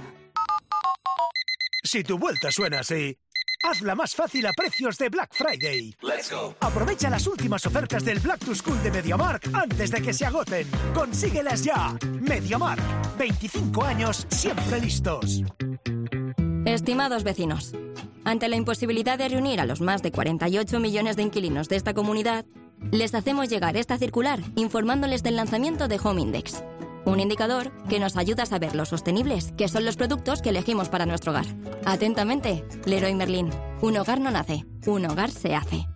Si tu vuelta suena así, hazla más fácil a precios de Black Friday. Let's go. Aprovecha las últimas ofertas del Black to School de MediaMarkt antes de que se agoten. Consíguelas ya. MediaMarkt. veinticinco años siempre listos. Estimados vecinos, ante la imposibilidad de reunir a los más de cuarenta y ocho millones de inquilinos de esta comunidad, les hacemos llegar esta circular informándoles del lanzamiento de Home Index. Un indicador que nos ayuda a saber lo sostenibles que son los productos que elegimos para nuestro hogar. Atentamente, Leroy Merlin. Un hogar no nace, un hogar se hace.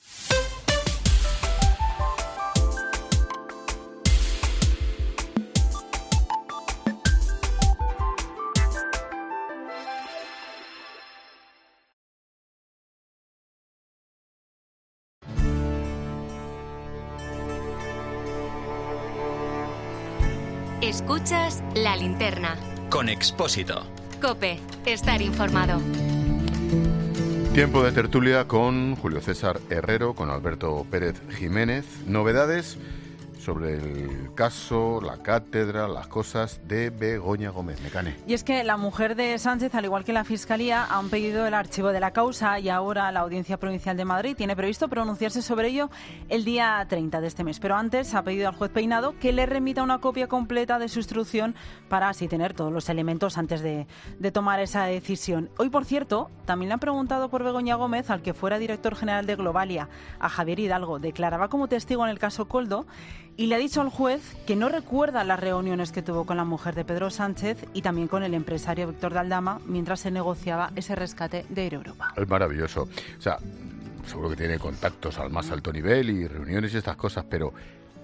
Escuchas La Linterna. Con Expósito. COPE, estar informado. Tiempo de tertulia con Julio César Herrero, con Alberto Pérez Jiménez. Novedades sobre el caso, la cátedra, las cosas de Begoña Gómez Mecane. Y es que la mujer de Sánchez, al igual que la Fiscalía, han pedido el archivo de la causa y ahora la Audiencia Provincial de Madrid tiene previsto pronunciarse sobre ello el día treinta de este mes. Pero antes ha pedido al juez Peinado que le remita una copia completa de su instrucción para así tener todos los elementos antes de, de tomar esa decisión. Hoy, por cierto, también le han preguntado por Begoña Gómez al que fuera director general de Globalia, a Javier Hidalgo. Declaraba como testigo en el caso Koldo y le ha dicho al juez que no recuerda las reuniones que tuvo con la mujer de Pedro Sánchez y también con el empresario Víctor de Aldama mientras se negociaba ese rescate de Air Europa. Es maravilloso. O sea, seguro que tiene contactos al más alto nivel y reuniones y estas cosas, pero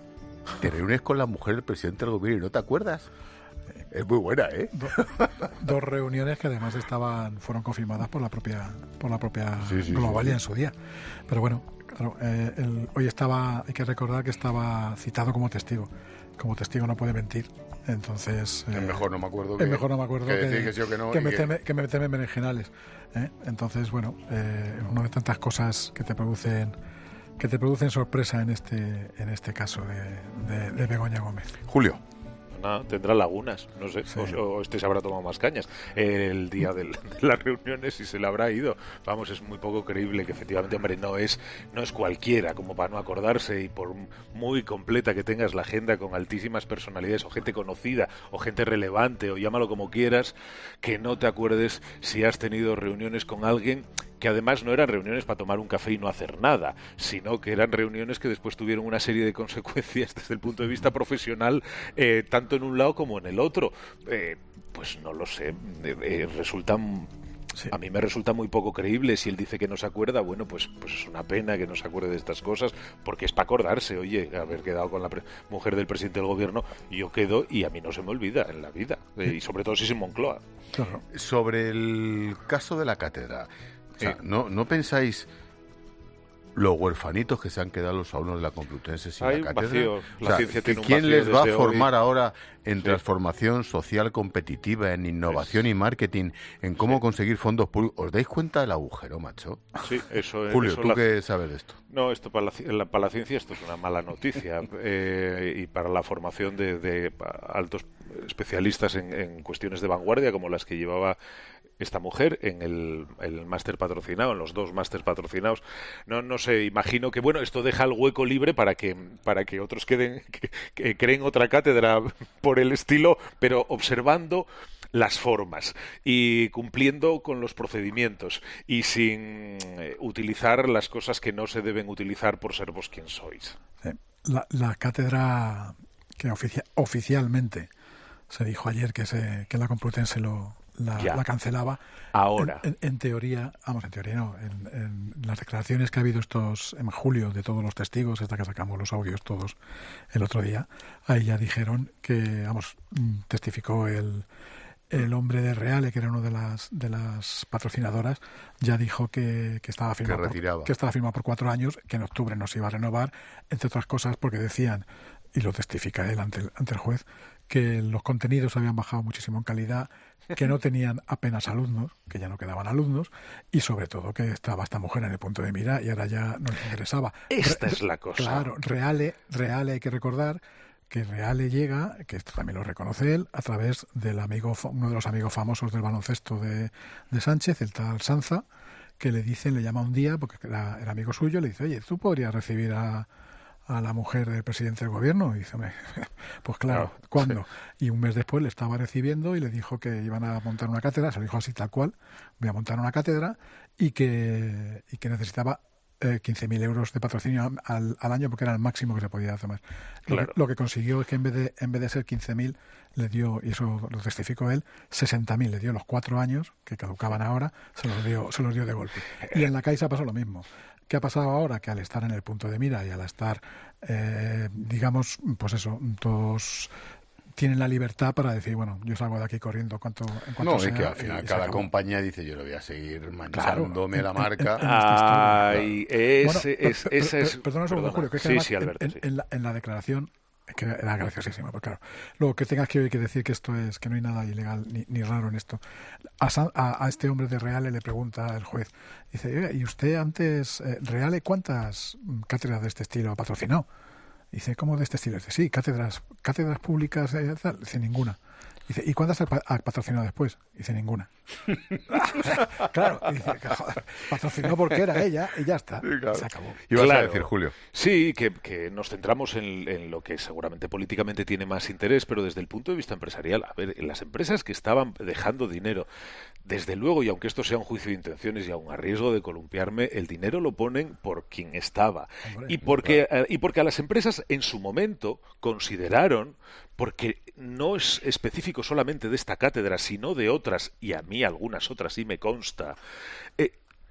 Te reúnes con la mujer del presidente del gobierno y no te acuerdas. Es muy buena, ¿eh? Do, dos reuniones que además estaban fueron confirmadas por la propia por la propia sí, sí, Globalia sí, sí. en su día. Pero bueno, claro, eh, el, hoy estaba, hay que recordar que estaba citado como testigo. Como testigo no puede mentir. Entonces... Eh, es mejor no me acuerdo que... Es mejor no me acuerdo que, que, decir que sí o que no. Que, me que... teme, que me teme berenjenales. ¿eh? Entonces, bueno, eh, una de tantas cosas que te producen que te producen sorpresa en este en este caso de, de, de Begoña Gómez. Julio. Nada, tendrá lagunas, no sé, sí. o, o este se habrá tomado más cañas el día del, de las reuniones y se le habrá ido. Vamos, es muy poco creíble que efectivamente, hombre, no es no es cualquiera como para no acordarse, y por muy completa que tengas la agenda con altísimas personalidades o gente conocida o gente relevante o llámalo como quieras, que no te acuerdes si has tenido reuniones con alguien que además no eran reuniones para tomar un café y no hacer nada, sino que eran reuniones que después tuvieron una serie de consecuencias desde el punto de vista profesional, eh, tanto en un lado como en el otro. Eh, pues no lo sé, eh, eh, resultan... Sí. A mí me resulta muy poco creíble. Si él dice que no se acuerda, bueno, pues, pues es una pena que no se acuerde de estas cosas, porque es para acordarse. Oye, haber quedado con la pre- mujer del presidente del gobierno, yo quedo y a mí no se me olvida en la vida, eh, y sobre todo si es en Moncloa. Claro. Sobre el caso de la cátedra, o sea, ¿no, ¿no pensáis los huerfanitos que se han quedado los alumnos de la Complutense sin Hay la un cátedra? vacío. La o sea, ciencia tiene un ¿quién vacío les va a desde formar hoy? ahora en Sí. transformación social competitiva, en innovación Es... y marketing, en cómo sí. conseguir fondos públicos? ¿Os dais cuenta del agujero, macho? Sí, eso es. Julio, eso ¿tú la... qué sabes de esto? No, esto para la, la, para la ciencia esto es una mala noticia, eh, y para la formación de, de altos especialistas en, en cuestiones de vanguardia como las que llevaba esta mujer en el, el máster patrocinado, en los dos másters patrocinados. No, no sé, imagino que bueno, esto deja el hueco libre para que para que otros queden que, que creen otra cátedra por el estilo, pero observando las formas y cumpliendo con los procedimientos y sin eh, utilizar las cosas que no se deben utilizar por ser vos quien sois. Sí. La, la cátedra que oficia, oficialmente se dijo ayer que se que la Complutense lo La, la cancelaba. Ahora. En, en, en teoría, vamos, en teoría no, en, en las declaraciones que ha habido estos en julio de todos los testigos, hasta que sacamos los audios todos el otro día, ahí ya dijeron que, vamos, testificó el, el hombre de Reale, que era uno de las de las patrocinadoras, ya dijo que, que estaba firmado que, por, que estaba firmado por cuatro años, que en octubre no se iba a renovar, entre otras cosas porque decían, y lo testifica él ante el, ante el juez, que los contenidos habían bajado muchísimo en calidad, que no tenían apenas alumnos, que ya no quedaban alumnos, y sobre todo que estaba esta mujer en el punto de mira y ahora ya no les interesaba. Esta Re- es la cosa. Claro, Reale, Reale hay que recordar que Reale llega, que esto también lo reconoce él, a través del amigo, uno de los amigos famosos del baloncesto de, de Sánchez, el tal Sanza, que le dice, le llama un día, porque era, era amigo suyo, le dice, oye, ¿tú podrías recibir a... a la mujer del presidente del gobierno? Y dice, pues claro, claro, ¿cuándo? Sí. Y un mes después le estaba recibiendo y le dijo que iban a montar una cátedra, se lo dijo así tal cual, voy a montar una cátedra, y que, y que necesitaba eh, quince mil euros de patrocinio al, al año, porque era el máximo que se podía hacer más. Lo, claro. que, lo que consiguió es que en vez de, en vez de ser quince mil, le dio, y eso lo testificó él, sesenta mil, le dio los cuatro años, que caducaban ahora, se los dio, se los dio de golpe. Y en la Caixa pasó lo mismo. ¿Qué ha pasado ahora? Que al estar en el punto de mira y al estar, eh, digamos, pues eso, todos tienen la libertad para decir, bueno, yo salgo de aquí corriendo cuanto, en cuanto no, sea. No, es que al final y, y cada compañía dice, yo le voy a seguir manchándome claro, la marca. En, en, en Ay, es, bueno, es, per, es, per, es, Perdona un segundo, Julio, que es que sí, además, sí, Alberto, en, sí. en, la, en la declaración, que era graciosísima, pues claro, luego que tengas que, que decir que esto es, que no hay nada ilegal ni, ni raro en esto. A, a, a este hombre de Reale le pregunta el juez, dice, ¿y usted antes, eh, Reale, cuántas cátedras de este estilo patrocinó? Dice, ¿cómo de este estilo? Dice, sí, cátedras, cátedras públicas, eh, tal. Dice, ninguna. Dice, ¿y cuántas ha patrocinado después? Dice, ninguna. Claro, dice, joder, patrocinó porque era ella y ya está. Sí, claro. Se acabó. ¿Ibas claro. a decir, Julio? Sí, que, que nos centramos en, en lo que seguramente políticamente tiene más interés, pero desde el punto de vista empresarial, a ver, en las empresas que estaban dejando dinero, desde luego, y aunque esto sea un juicio de intenciones y aun a riesgo de columpiarme, el dinero lo ponen por quien estaba. Hombre, y, porque, claro. eh, y porque a las empresas en su momento consideraron, porque no es específico solamente de esta cátedra, sino de otras, y a mí algunas otras sí me consta, eh,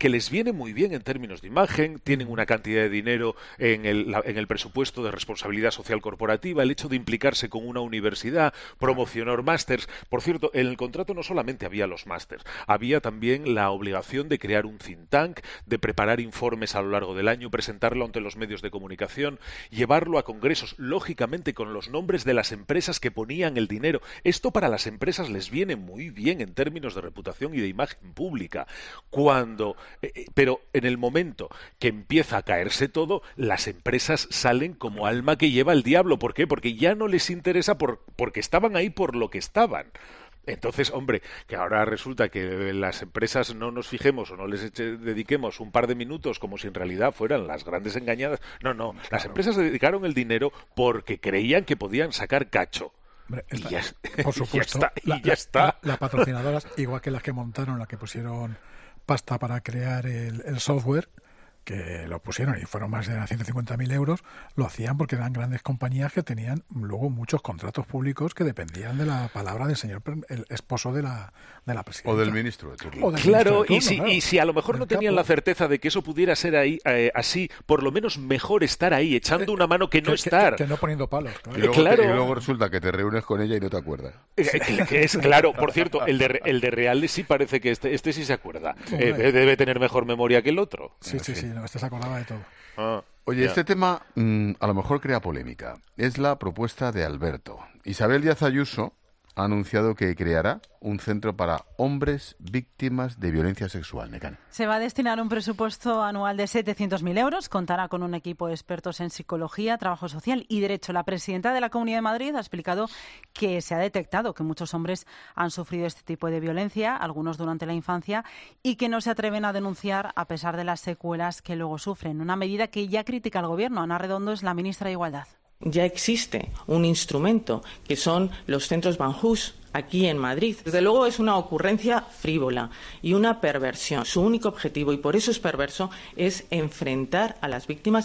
que les viene muy bien en términos de imagen, tienen una cantidad de dinero en el, la, en el presupuesto de responsabilidad social corporativa, el hecho de implicarse con una universidad, promocionar másters. Por cierto, en el contrato no solamente había los másters, había también la obligación de crear un think tank, de preparar informes a lo largo del año, presentarlo ante los medios de comunicación, llevarlo a congresos, lógicamente con los nombres de las empresas que ponían el dinero. Esto para las empresas les viene muy bien en términos de reputación y de imagen pública. Cuando, eh, pero en el momento que empieza a caerse todo, las empresas salen como alma que lleva el diablo. ¿Por qué? Porque ya no les interesa por, porque estaban ahí por lo que estaban. Entonces, hombre, que ahora resulta que las empresas no nos fijemos o no les eche, dediquemos un par de minutos como si en realidad fueran las grandes engañadas. No, no, claro. Las empresas dedicaron el dinero porque creían que podían sacar cacho. Hombre, esta, y ya, por supuesto, y ya está. La, y ya está. La, las patrocinadoras, igual que las que montaron, las que pusieron pasta para crear el, el software, que lo pusieron y fueron más de ciento cincuenta mil euros, lo hacían porque eran grandes compañías que tenían luego muchos contratos públicos que dependían de la palabra del señor, el esposo de la, de la presidenta. O del ministro de turno. Claro, de turno, y, si, claro. y si a lo mejor no tenían la certeza de que eso pudiera ser ahí eh, así, por lo menos mejor estar ahí, echando una mano que no que, estar. Que, que no poniendo palos. Claro. Y, luego, claro. y luego resulta que te reúnes con ella y no te acuerdas. Eh, que, que es claro, por cierto, el de, el de Reales sí parece que este, este sí se acuerda. Sí, eh, debe tener mejor memoria que el otro. Sí, sí, sí, no, este se acordaba de todo. Ah, Oye, ya. este tema mmm, a lo mejor crea polémica. Es la propuesta de Alberto. Isabel Díaz Ayuso ha anunciado que creará un centro para hombres víctimas de violencia sexual. Mecano. Se va a destinar un presupuesto anual de setecientos mil euros. Contará con un equipo de expertos en psicología, trabajo social y derecho. La presidenta de la Comunidad de Madrid ha explicado que se ha detectado que muchos hombres han sufrido este tipo de violencia, algunos durante la infancia, y que no se atreven a denunciar a pesar de las secuelas que luego sufren. Una medida que ya critica el Gobierno. Ana Redondo es la ministra de Igualdad. Ya existe un instrumento que son los centros Banjús aquí en Madrid. Desde luego es una ocurrencia frívola y una perversión. Su único objetivo, y por eso es perverso, es enfrentar a las víctimas.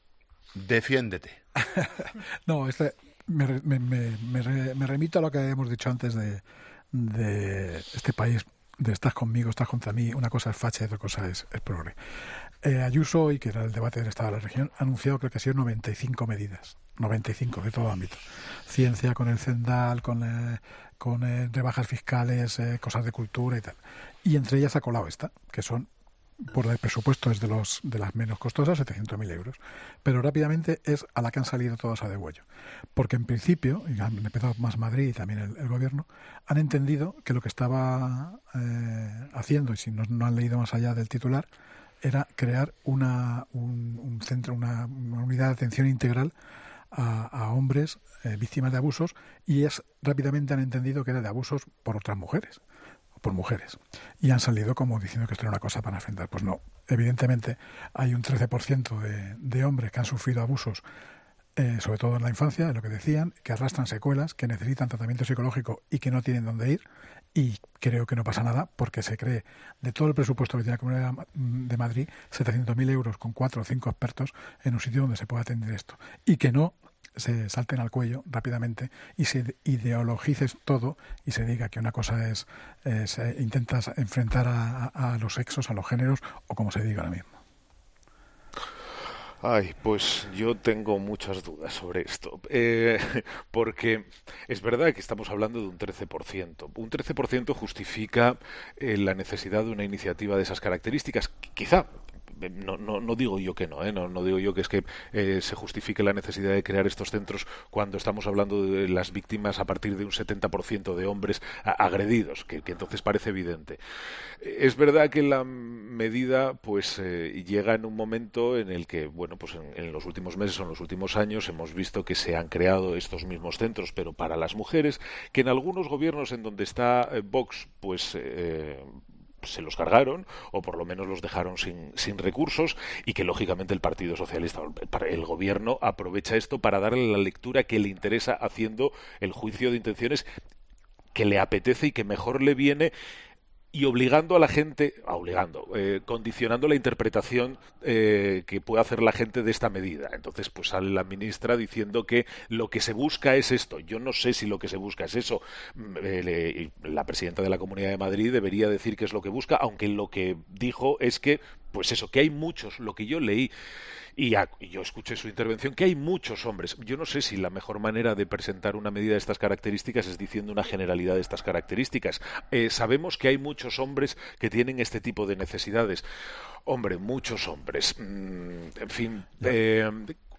Defiéndete. No, este, me, me, me, me, me remito a lo que habíamos dicho antes de, de este país, de estás conmigo, estás contra mí. Una cosa es facha y otra cosa es, es progre. Eh, Ayuso, y que era el debate del Estado de la región, ha anunciado creo que ha sido noventa y cinco medidas. noventa y cinco de todo ámbito. Ciencia con el Cendal, con, eh, con eh, rebajas fiscales, eh, cosas de cultura y tal. Y entre ellas ha colado esta, que son, por el presupuesto es de los de las menos costosas, setecientos mil euros. Pero rápidamente es a la que han salido todos a degüello. Porque en principio, y han empezado más Madrid y también el, el Gobierno, han entendido que lo que estaba eh, haciendo, y si no, no han leído más allá del titular, era crear una, un, un centro, una, una unidad de atención integral A, a hombres eh, víctimas de abusos, y es rápidamente han entendido que era de abusos por otras mujeres, por mujeres, y han salido como diciendo que esto era una cosa para enfrentar. Pues no, evidentemente hay un trece por ciento de, de hombres que han sufrido abusos, eh, sobre todo en la infancia, es lo que decían, que arrastran secuelas, que necesitan tratamiento psicológico y que no tienen dónde ir, y creo que no pasa nada porque se cree de todo el presupuesto que tiene la Comunidad de Madrid setecientos mil euros con cuatro o cinco expertos en un sitio donde se pueda atender esto, y que no se salten al cuello rápidamente y se ideologices todo y se diga que una cosa es, es eh, intentas enfrentar a, a, a los sexos, a los géneros, o como se diga ahora mismo. Ay, pues yo tengo muchas dudas sobre esto, eh, porque es verdad que estamos hablando de un trece por ciento. Un trece por ciento justifica eh, la necesidad de una iniciativa de esas características, quizá. No, no, no digo yo que no, ¿eh? no, no digo yo que es que eh, se justifique la necesidad de crear estos centros cuando estamos hablando de las víctimas a partir de un setenta por ciento de hombres a, agredidos, que, que entonces parece evidente. Es verdad que la medida pues eh, llega en un momento en el que, bueno, pues en, en los últimos meses o en los últimos años hemos visto que se han creado estos mismos centros, pero para las mujeres, que en algunos gobiernos en donde está eh, Vox, pues eh, se los cargaron o por lo menos los dejaron sin, sin recursos, y que lógicamente el Partido Socialista, el gobierno, aprovecha esto para darle la lectura que le interesa, haciendo el juicio de intenciones que le apetece y que mejor le viene, y obligando a la gente, ah, obligando, eh, condicionando la interpretación eh, que puede hacer la gente de esta medida. Entonces, pues sale la ministra diciendo que lo que se busca es esto. Yo no sé si lo que se busca es eso. Eh, le, la presidenta de la Comunidad de Madrid debería decir qué es lo que busca, aunque lo que dijo es que, pues eso, que hay muchos, lo que yo leí, y, a, y yo escuché su intervención, que hay muchos hombres. Yo no sé si la mejor manera de presentar una medida de estas características es diciendo una generalidad de estas características. Eh, sabemos que hay muchos hombres que tienen este tipo de necesidades. Hombre, muchos hombres. Mm, en fin... Eh,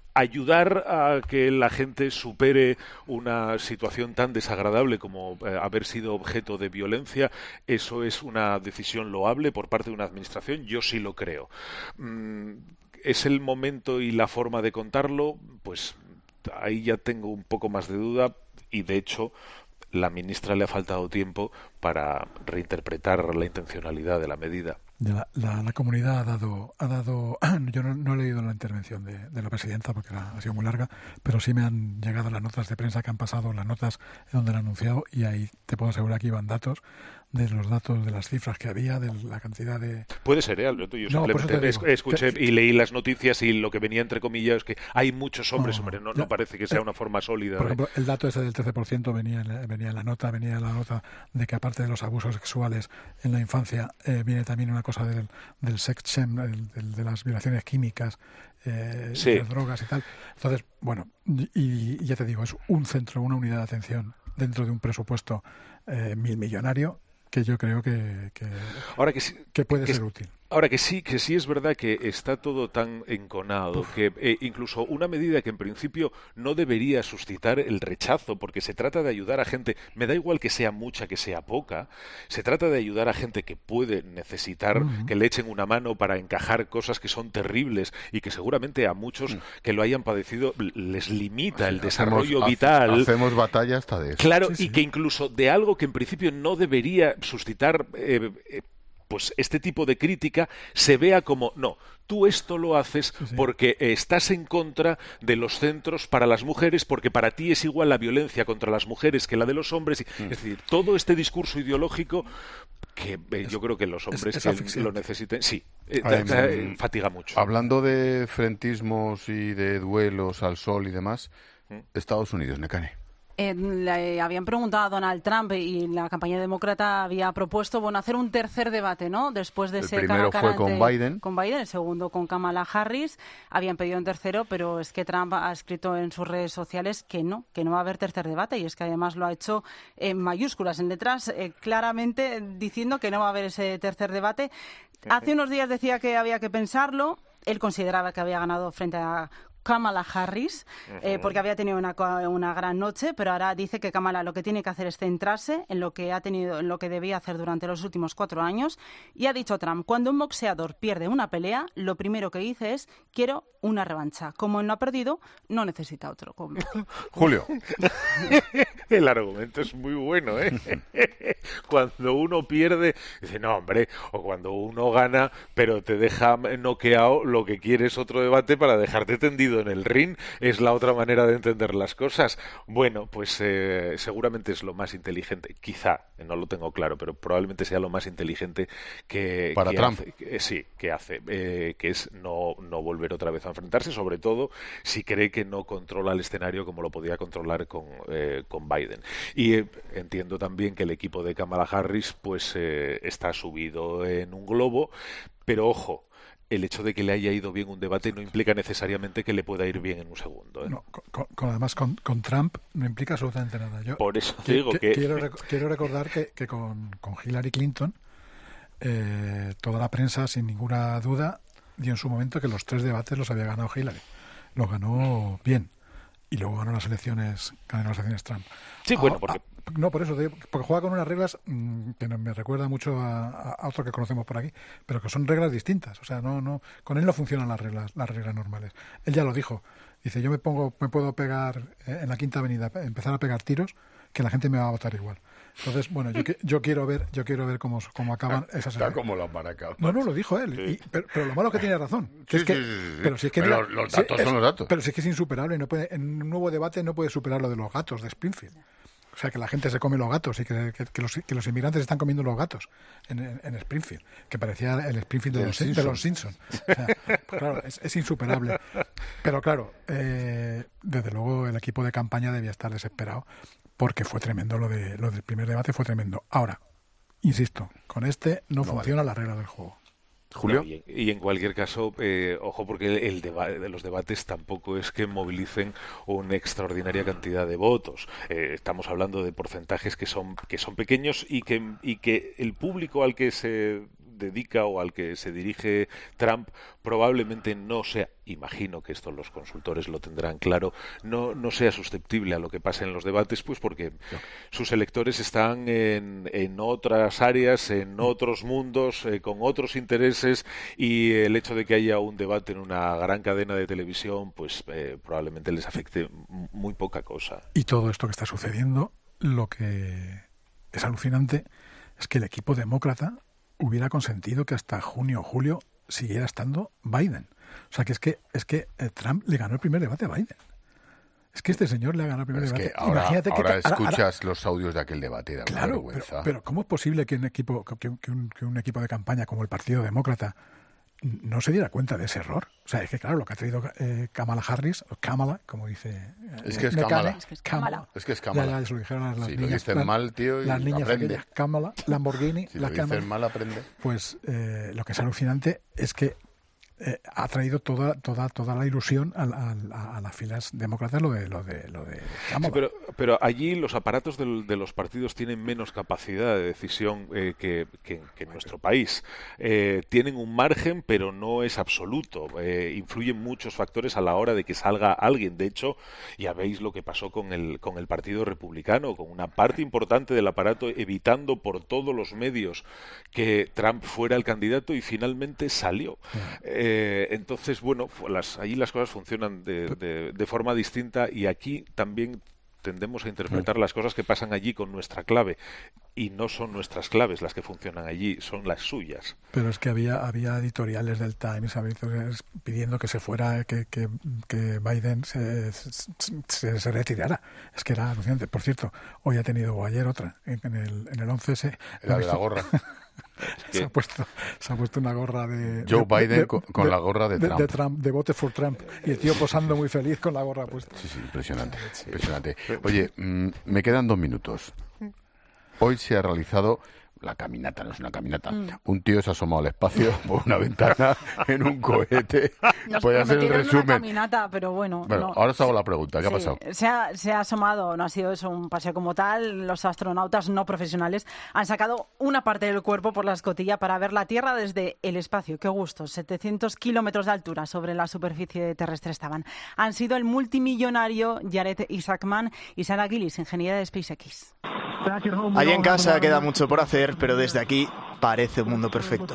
ayudar a que la gente supere una situación tan desagradable como eh, haber sido objeto de violencia, eso es una decisión loable por parte de una administración, yo sí lo creo. Mm, ¿es el momento y la forma de contarlo? Pues ahí ya tengo un poco más de duda y, de hecho, la ministra le ha faltado tiempo para reinterpretar la intencionalidad de la medida. La, la, la comunidad ha dado, ha dado yo no, no he leído la intervención de, de la presidenta porque era, ha sido muy larga, pero sí me han llegado las notas de prensa que han pasado, las notas donde lo han anunciado, y ahí te puedo asegurar que iban datos de los datos de las cifras que había, de la cantidad de... Puede ser, ¿eh, Alberto? Yo no, simplemente digo, escuché que, y leí las noticias y lo que venía entre comillas es que hay muchos hombres, no, hombre, no, ya, no parece que sea una forma sólida. Por ejemplo, el dato ese del trece por ciento venía en, venía en la nota, venía en la nota de que aparte de los abusos sexuales en la infancia, eh, viene también una cosa del, del sex shame, del, del, de las violaciones químicas, eh, sí. de las drogas y tal. Entonces, bueno, y, y ya te digo, es un centro, una unidad de atención dentro de un presupuesto eh, mil millonario, que yo creo que, que, Ahora que, sí, que puede que ser es, útil. Ahora que sí, que sí es verdad que está todo tan enconado, Uf. que eh, incluso una medida que en principio no debería suscitar el rechazo, porque se trata de ayudar a gente, me da igual que sea mucha, que sea poca, se trata de ayudar a gente que puede necesitar uh-huh. que le echen una mano para encajar cosas que son terribles y que seguramente a muchos uh-huh. que lo hayan padecido les limita sí, el desarrollo hacemos, vital. Hacemos batalla hasta de eso. Claro, sí, y sí. que incluso de algo que en principio no debería suscitar... Eh, eh, pues este tipo de crítica se vea como, no, tú esto lo haces sí, sí. porque estás en contra de los centros para las mujeres, porque para ti es igual la violencia contra las mujeres que la de los hombres. Mm. Es decir, todo este discurso ideológico que eh, es, yo creo que los hombres es, es que lo necesiten, sí, eh, Ay, da, da, eh, fatiga mucho. Hablando de frentismos y de duelos al sol y demás, ¿Mm? Estados Unidos, Necane. Eh, le habían preguntado a Donald Trump y la campaña demócrata había propuesto bueno hacer un tercer debate, ¿no? Después de el ese primero cara a cara fue con entre, Biden. con Biden, el segundo con Kamala Harris. Habían pedido un tercero, pero es que Trump ha escrito en sus redes sociales que no, que no va a haber tercer debate, y es que además lo ha hecho en mayúsculas, en letras, eh, claramente diciendo que no va a haber ese tercer debate. Hace unos días decía que había que pensarlo. Él consideraba que había ganado frente a Kamala Harris, eh, porque había tenido una, una gran noche, pero ahora dice que Kamala lo que tiene que hacer es centrarse en lo que ha tenido, en lo que debía hacer durante los últimos cuatro años. Y ha dicho Trump, cuando un boxeador pierde una pelea, lo primero que dice es, quiero una revancha. Como él no ha perdido, no necesita otro combate. Julio. El argumento es muy bueno, ¿eh? Cuando uno pierde, dice, no, hombre, o cuando uno gana, pero te deja noqueado, lo que quiere es otro debate para dejarte tendido en el ring, es la otra manera de entender las cosas. Bueno, pues eh, seguramente es lo más inteligente, quizá, no lo tengo claro, pero probablemente sea lo más inteligente que, para que Trump. Hace, que, sí, que hace, eh, que es no, no volver otra vez a enfrentarse, sobre todo si cree que no controla el escenario como lo podía controlar con, eh, con Biden. Y eh, entiendo también que el equipo de Kamala Harris pues eh, está subido en un globo, pero ojo, el hecho de que le haya ido bien un debate no implica necesariamente que le pueda ir bien en un segundo, ¿eh? No, con, con, además, con, con Trump no implica absolutamente nada. Yo, Por eso que, digo que... que... Quiero, rec quiero recordar que, que con, con Hillary Clinton, eh, toda la prensa, sin ninguna duda, dio en su momento que los tres debates los había ganado Hillary. Los ganó bien. Y luego ganó las elecciones, ganó las elecciones Trump. Sí, ah, bueno, porque... Ah, no, por eso, porque juega con unas reglas mmm, que me recuerda mucho a, a otro que conocemos por aquí, pero que son reglas distintas. O sea, no, no, con él no funcionan las reglas, las reglas normales. Él ya lo dijo. Dice, yo me pongo, me puedo pegar eh, en la Quinta Avenida, empezar a pegar tiros, que la gente me va a votar igual. Entonces, bueno, yo, yo quiero ver, yo quiero ver cómo, cómo acaban esas. Está como la maraca. No, no, lo dijo él. Sí. Y, pero, pero lo malo es que tiene razón. Sí, es que, sí, sí, sí. Pero si es que pero mira, los, los datos si, son es, los datos. Pero si es que es insuperable, no puede, en un nuevo debate no puede superar lo de los gatos de Springfield. O sea, que la gente se come los gatos y que, que, que, los, que los inmigrantes están comiendo los gatos en, en, en Springfield, que parecía el Springfield de, los, Simpson. de los Simpsons. O sea, pues claro, es, es insuperable. Pero claro, eh, desde luego el equipo de campaña debía estar desesperado porque fue tremendo lo, de, lo del primer debate, fue tremendo. Ahora, insisto, con este no, no funciona vale. la regla del juego. Julio. No, y, y en cualquier caso, eh, ojo, porque el deba de los debates tampoco es que movilicen una extraordinaria cantidad de votos. Eh, estamos hablando de porcentajes que son que son pequeños y que y que el público al que se dedica o al que se dirige Trump probablemente no sea, imagino que esto los consultores lo tendrán claro, no, no sea susceptible a lo que pasa en los debates, pues porque no. sus electores están en, en otras áreas, en otros mundos, eh, con otros intereses, y el hecho de que haya un debate en una gran cadena de televisión, pues eh, probablemente les afecte muy poca cosa. Y todo esto que está sucediendo, lo que es alucinante es que el equipo demócrata hubiera consentido que hasta junio o julio siguiera estando Biden. O sea, que es que es que Trump le ganó el primer debate a Biden. Es que este señor le ha ganado el primer es debate. Que ahora Imagínate ahora que te, escuchas ahora, ahora, los audios de aquel debate. Da claro, vergüenza. Pero, pero ¿cómo es posible que un equipo que un, que, un, que un equipo de campaña como el Partido Demócrata no se diera cuenta de ese error? O sea, es que claro, lo que ha traído eh, Kamala Harris, o Kamala, como dice... Eh, es que es Kamala. Es que es Kamala. Es que es Kamala. Ya, ya, se lo dijeron las, las sí, niñas. Lo dicen las, mal, tío, y las niñas aprende. Aquellas, Kamala, Lamborghini, si la lo Kamala. dicen mal, aprende. Pues eh, lo que es alucinante es que Eh, ha traído toda toda toda la ilusión a, a, a las filas demócratas lo de lo de lo de sí, pero pero allí los aparatos del, de los partidos tienen menos capacidad de decisión eh, que, que, que en nuestro país. Eh, tienen un margen, pero no es absoluto. Eh, influyen muchos factores a la hora de que salga alguien. De hecho, ya veis lo que pasó con el con el Partido Republicano, con una parte importante del aparato evitando por todos los medios que Trump fuera el candidato y finalmente salió. Eh, Eh, entonces, bueno, las, allí las cosas funcionan de, de, de forma distinta y aquí también tendemos a interpretar las cosas que pasan allí con nuestra clave y no son nuestras claves las que funcionan allí, son las suyas. Pero es que había había editoriales del Times pidiendo que se fuera, que, que, que Biden se, se, se retirara. Es que era alucinante. Por cierto, hoy ha tenido, o ayer otra, en el, en el once ese... La de la gorra. Se ha, puesto, se ha puesto una gorra de... Joe de, Biden de, con, con de, la gorra de, de Trump. De Trump, de Vote for Trump. Y el tío posando muy feliz con la gorra puesta. Sí, sí, impresionante, impresionante. Oye, mmm, me quedan dos minutos. Hoy se ha realizado... La caminata no es una caminata. Mm. Un tío se ha asomado al espacio por una ventana en un cohete. Nos Puede hacer el resumen. Una caminata, pero bueno. Bueno, no. ahora os hago la pregunta. ¿Qué sí, ha pasado? Se ha, se ha asomado, no ha sido eso un paseo como tal. Los astronautas no profesionales han sacado una parte del cuerpo por la escotilla para ver la Tierra desde el espacio. Qué gusto. setecientos kilómetros de altura sobre la superficie terrestre estaban. Han sido el multimillonario Jared Isaacman y Sarah Gillis, ingeniera de SpaceX. Allá en casa queda mucho por hacer, pero desde aquí parece un mundo perfecto.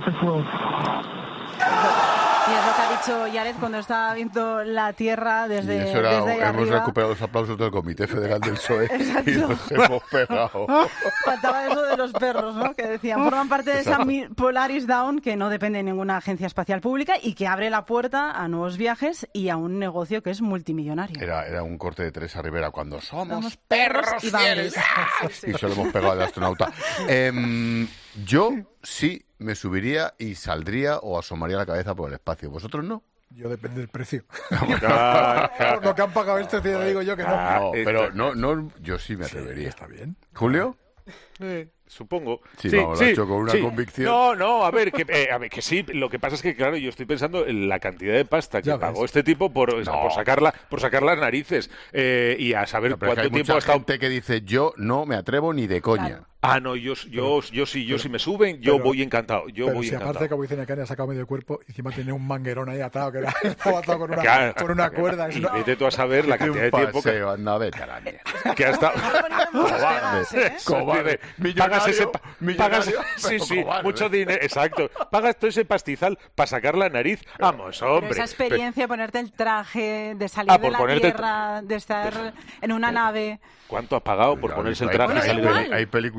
Y es lo que ha dicho Jared cuando estaba viendo la Tierra desde, y eso era, desde ahí hemos arriba. recuperado los aplausos del Comité Federal del P S O E y nos hemos pegado. Faltaba eso de los perros, ¿no? Que decían, forman parte de esa Polaris Dawn, que no depende de ninguna agencia espacial pública y que abre la puerta a nuevos viajes y a un negocio que es multimillonario. Era, era un corte de Teresa Rivera, cuando somos, somos perros, perros y fieles. Y se lo hemos pegado al astronauta. Eh, yo sí me subiría y saldría o asomaría la cabeza por el espacio. ¿Vosotros no? Yo depende del precio. Claro, claro. Lo que han pagado este, te digo yo que no. No, pero no, no, yo sí me atrevería. Sí, está bien. ¿Julio? Eh, supongo. Sí, sí, vamos, sí, lo ha hecho con una sí. convicción. No, no, a ver, que, eh, a ver, que sí, lo que pasa es que, claro, yo estoy pensando en la cantidad de pasta que Ya pagó ves. este tipo por, No. por sacarla, por sacar las narices eh, y a saber No, pero es que cuánto hay tiempo ha mucha estado. gente que dice, yo no me atrevo ni de coña. Claro. Ah, no, yo, yo, yo sí, yo si me suben, yo pero- voy encantado, yo Pero voy si encantado. aparte, como dicen acá, le ha sacado medio cuerpo y encima tiene un manguerón ahí atado, que era, estaba atado con una, Claro. con una cuerda. Y Es una- vete tú a saber la cantidad de Un tiempo que, paseo, anda, vete a la mierda. que ha estado. Cobarde, cobarde. Pagas ese, pa- Millonario, pagas, sí, pero sí, cobarde. mucho dinero, exacto. Pagas todo ese pastizal para sacar la nariz. Vamos, Pero hombre. esa experiencia, ponerte el traje, de salir Ah, de por la ponerte el Tierra, de estar en una nave... ¿Cuánto has pagado por Pero ponerse el hay- traje y hay, salir igual. de hay, ahí? hay películas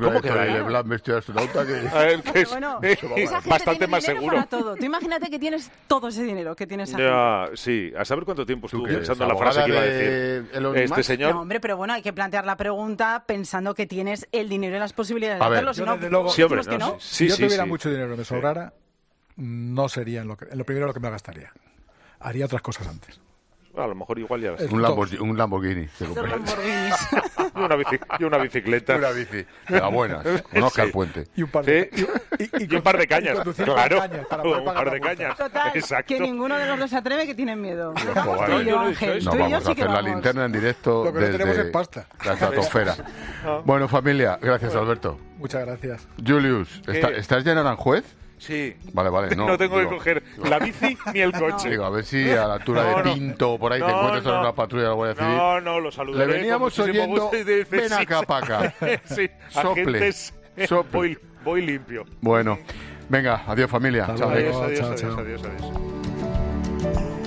¿Cómo queda el ahí? Leblanc vestido de astronauta que... A ver, que es, Bueno, es esa gente bastante tiene más dinero seguro. para todo. Tú imagínate que tienes todo ese dinero que tienes aquí. Ya, sí, a saber cuánto tiempo estuvo qué eres, pensando en la frase que iba a abogada decir de Elon este Musk? señor. No, hombre, pero bueno, hay que plantear la pregunta pensando que tienes el dinero y las posibilidades A de ver, hacerlo. Si yo no, desde luego- Sí, hombre, decimos que no, no. sí. Si yo sí, tuviera sí. mucho dinero que me sobrara, no sería en lo, que, en lo primero lo que me gastaría. Haría otras cosas antes. A lo mejor igual ya las Es Un Lamborghini, un Lamborghini se Dos compra. Lamborghinis. y una, bici- y una bicicleta. Una bici, de las buenas, con Oscar Sí. Puente. Y un par de, Sí. y, y- y Y un par de cañas, y conducir claro. par de cañas para poder Un pagar par de la multa. cañas. Total, Exacto. que ninguno de los dos se atreve, que tienen miedo. Los Vamos tú cobardes. y yo, Ángel. Nos Tú y yo vamos a sí que hacer la vamos. linterna en directo Lo que no desde tenemos es pasta. la estratosfera. Bueno, familia, gracias, Alberto. Muchas gracias. Julius, ¿está- ¿Qué? ¿estás ya en Aranjuez? Sí. Vale, vale, no. No, tengo digo- que coger la bici ni el coche. Digo, a ver si a la altura No, de no. Pinto o por ahí te No, encuentras en no. una patrulla de la Guardia Civil. No, no, lo saludaré. Le veníamos con muchísimo oyendo, gusto y dice, ven sí, acá, sí. pa' acá. Sí, Sople, agentes, eh, sople. Voy, voy limpio. Bueno, venga, adiós familia. Hasta Chao, luego. amigos. Adiós, adiós, chao, adiós, chao. adiós, adiós.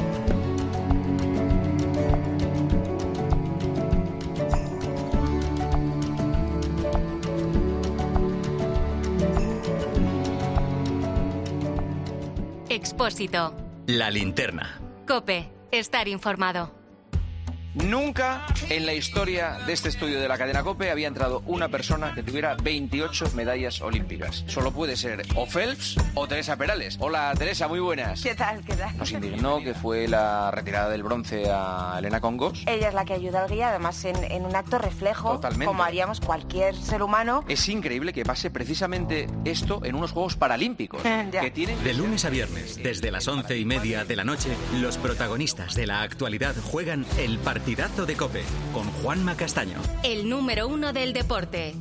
Expósito. La linterna. Cope. Estar informado. Nunca en la historia de este estudio de la cadena COPE había entrado una persona que tuviera veintiocho medallas olímpicas. Solo puede ser o Phelps o Teresa Perales. Hola Teresa, muy buenas. ¿Qué tal? ¿Qué tal? Nos indignó que fue la retirada del bronce a Elena Congos. Ella es la que ayuda al guía, además en, en un acto reflejo, Totalmente. como haríamos cualquier ser humano. Es increíble que pase precisamente esto en unos Juegos Paralímpicos. Ya. que tienen... De lunes a viernes, desde las once y media de la noche, los protagonistas de la actualidad juegan el partidazo de COPE con Juanma Castaño. El número uno del deporte.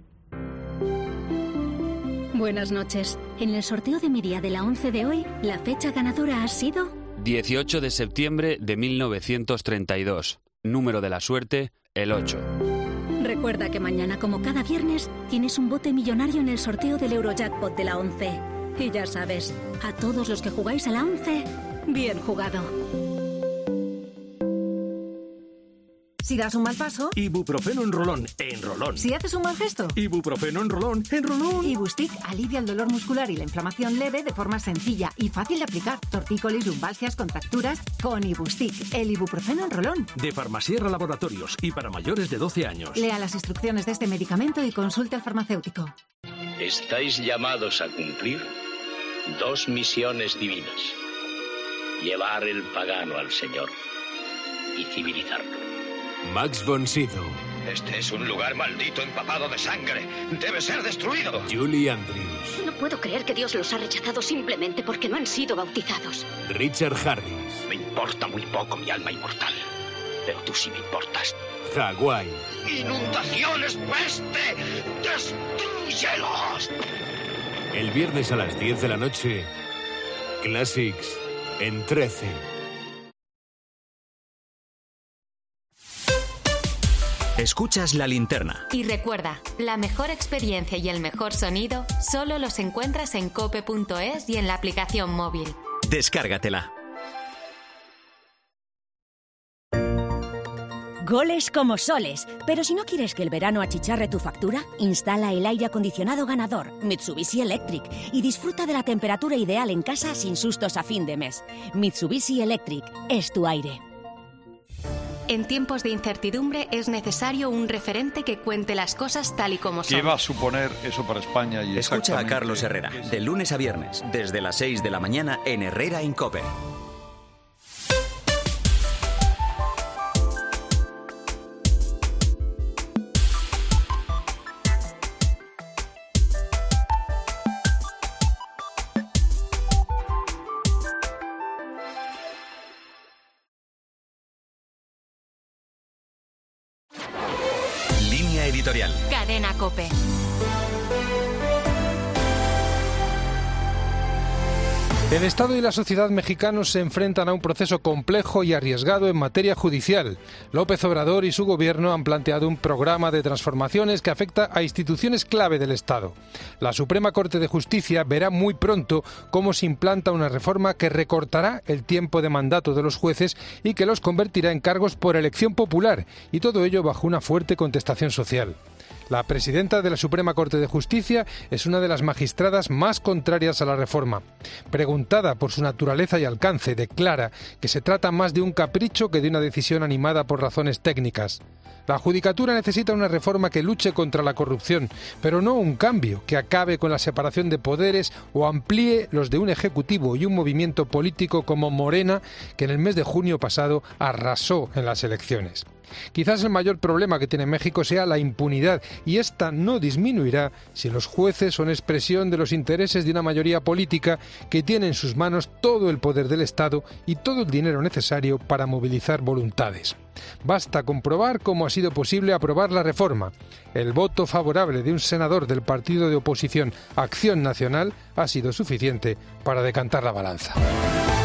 Buenas noches. En el sorteo de mi día de la once de hoy, la fecha ganadora ha sido... dieciocho de septiembre de mil novecientos treinta y dos. Número de la suerte, el ocho. Recuerda que mañana, como cada viernes, tienes un bote millonario en el sorteo del Eurojackpot de la once. Y ya sabes, a todos los que jugáis a la once, bien jugado. Si das un mal paso, Ibuprofeno en rolón, en rolón. si haces un mal gesto, Ibuprofeno en rolón, en rolón. Ibustic alivia el dolor muscular y la inflamación leve de forma sencilla y fácil de aplicar. Tortícolis, lumbalgias, contracturas, con Ibustic, el ibuprofeno en rolón. De Farmasierra Laboratorios y para mayores de doce años. Lea las instrucciones de este medicamento y consulte al farmacéutico. Estáis llamados a cumplir dos misiones divinas. Llevar el pagano al Señor y civilizarlo. Max von Sydow, Este es un lugar maldito empapado de sangre. Debe ser destruido. Julie Andrews, No puedo creer que Dios los ha rechazado simplemente porque no han sido bautizados. Richard Harris, Me importa muy poco mi alma inmortal. Pero tú sí me importas. Hawái, ¡Inundaciones, peste! ¡Destrúyelos! el viernes a las diez de la noche, Classics en trece. Escuchas la linterna. Y recuerda, la mejor experiencia y el mejor sonido solo los encuentras en cope punto es y en la aplicación móvil. Descárgatela. Goles como soles. Pero si no quieres que el verano achicharre tu factura, instala el aire acondicionado ganador Mitsubishi Electric y disfruta de la temperatura ideal en casa sin sustos a fin de mes. Mitsubishi Electric es tu aire. En tiempos de incertidumbre es necesario un referente que cuente las cosas tal y como son. ¿Qué va a suponer eso para España? Y Escucha a exactamente Carlos Herrera, de lunes a viernes, desde las seis de la mañana en Herrera en COPE. Línea editorial. Cadena COPE. El Estado y la sociedad mexicanos se enfrentan a un proceso complejo y arriesgado en materia judicial. López Obrador y su gobierno han planteado un programa de transformaciones que afecta a instituciones clave del Estado. La Suprema Corte de Justicia verá muy pronto cómo se implanta una reforma que recortará el tiempo de mandato de los jueces y que los convertirá en cargos por elección popular, y todo ello bajo una fuerte contestación social. La presidenta de la Suprema Corte de Justicia es una de las magistradas más contrarias a la reforma. Preguntada por su naturaleza y alcance, declara que se trata más de un capricho que de una decisión animada por razones técnicas. La Judicatura necesita una reforma que luche contra la corrupción, pero no un cambio que acabe con la separación de poderes o amplíe los de un ejecutivo y un movimiento político como Morena, que en el mes de junio pasado arrasó en las elecciones. Quizás el mayor problema que tiene México sea la impunidad, y esta no disminuirá si los jueces son expresión de los intereses de una mayoría política que tiene en sus manos todo el poder del Estado y todo el dinero necesario para movilizar voluntades. Basta comprobar cómo ha sido posible aprobar la reforma. El voto favorable de un senador del partido de oposición Acción Nacional ha sido suficiente para decantar la balanza.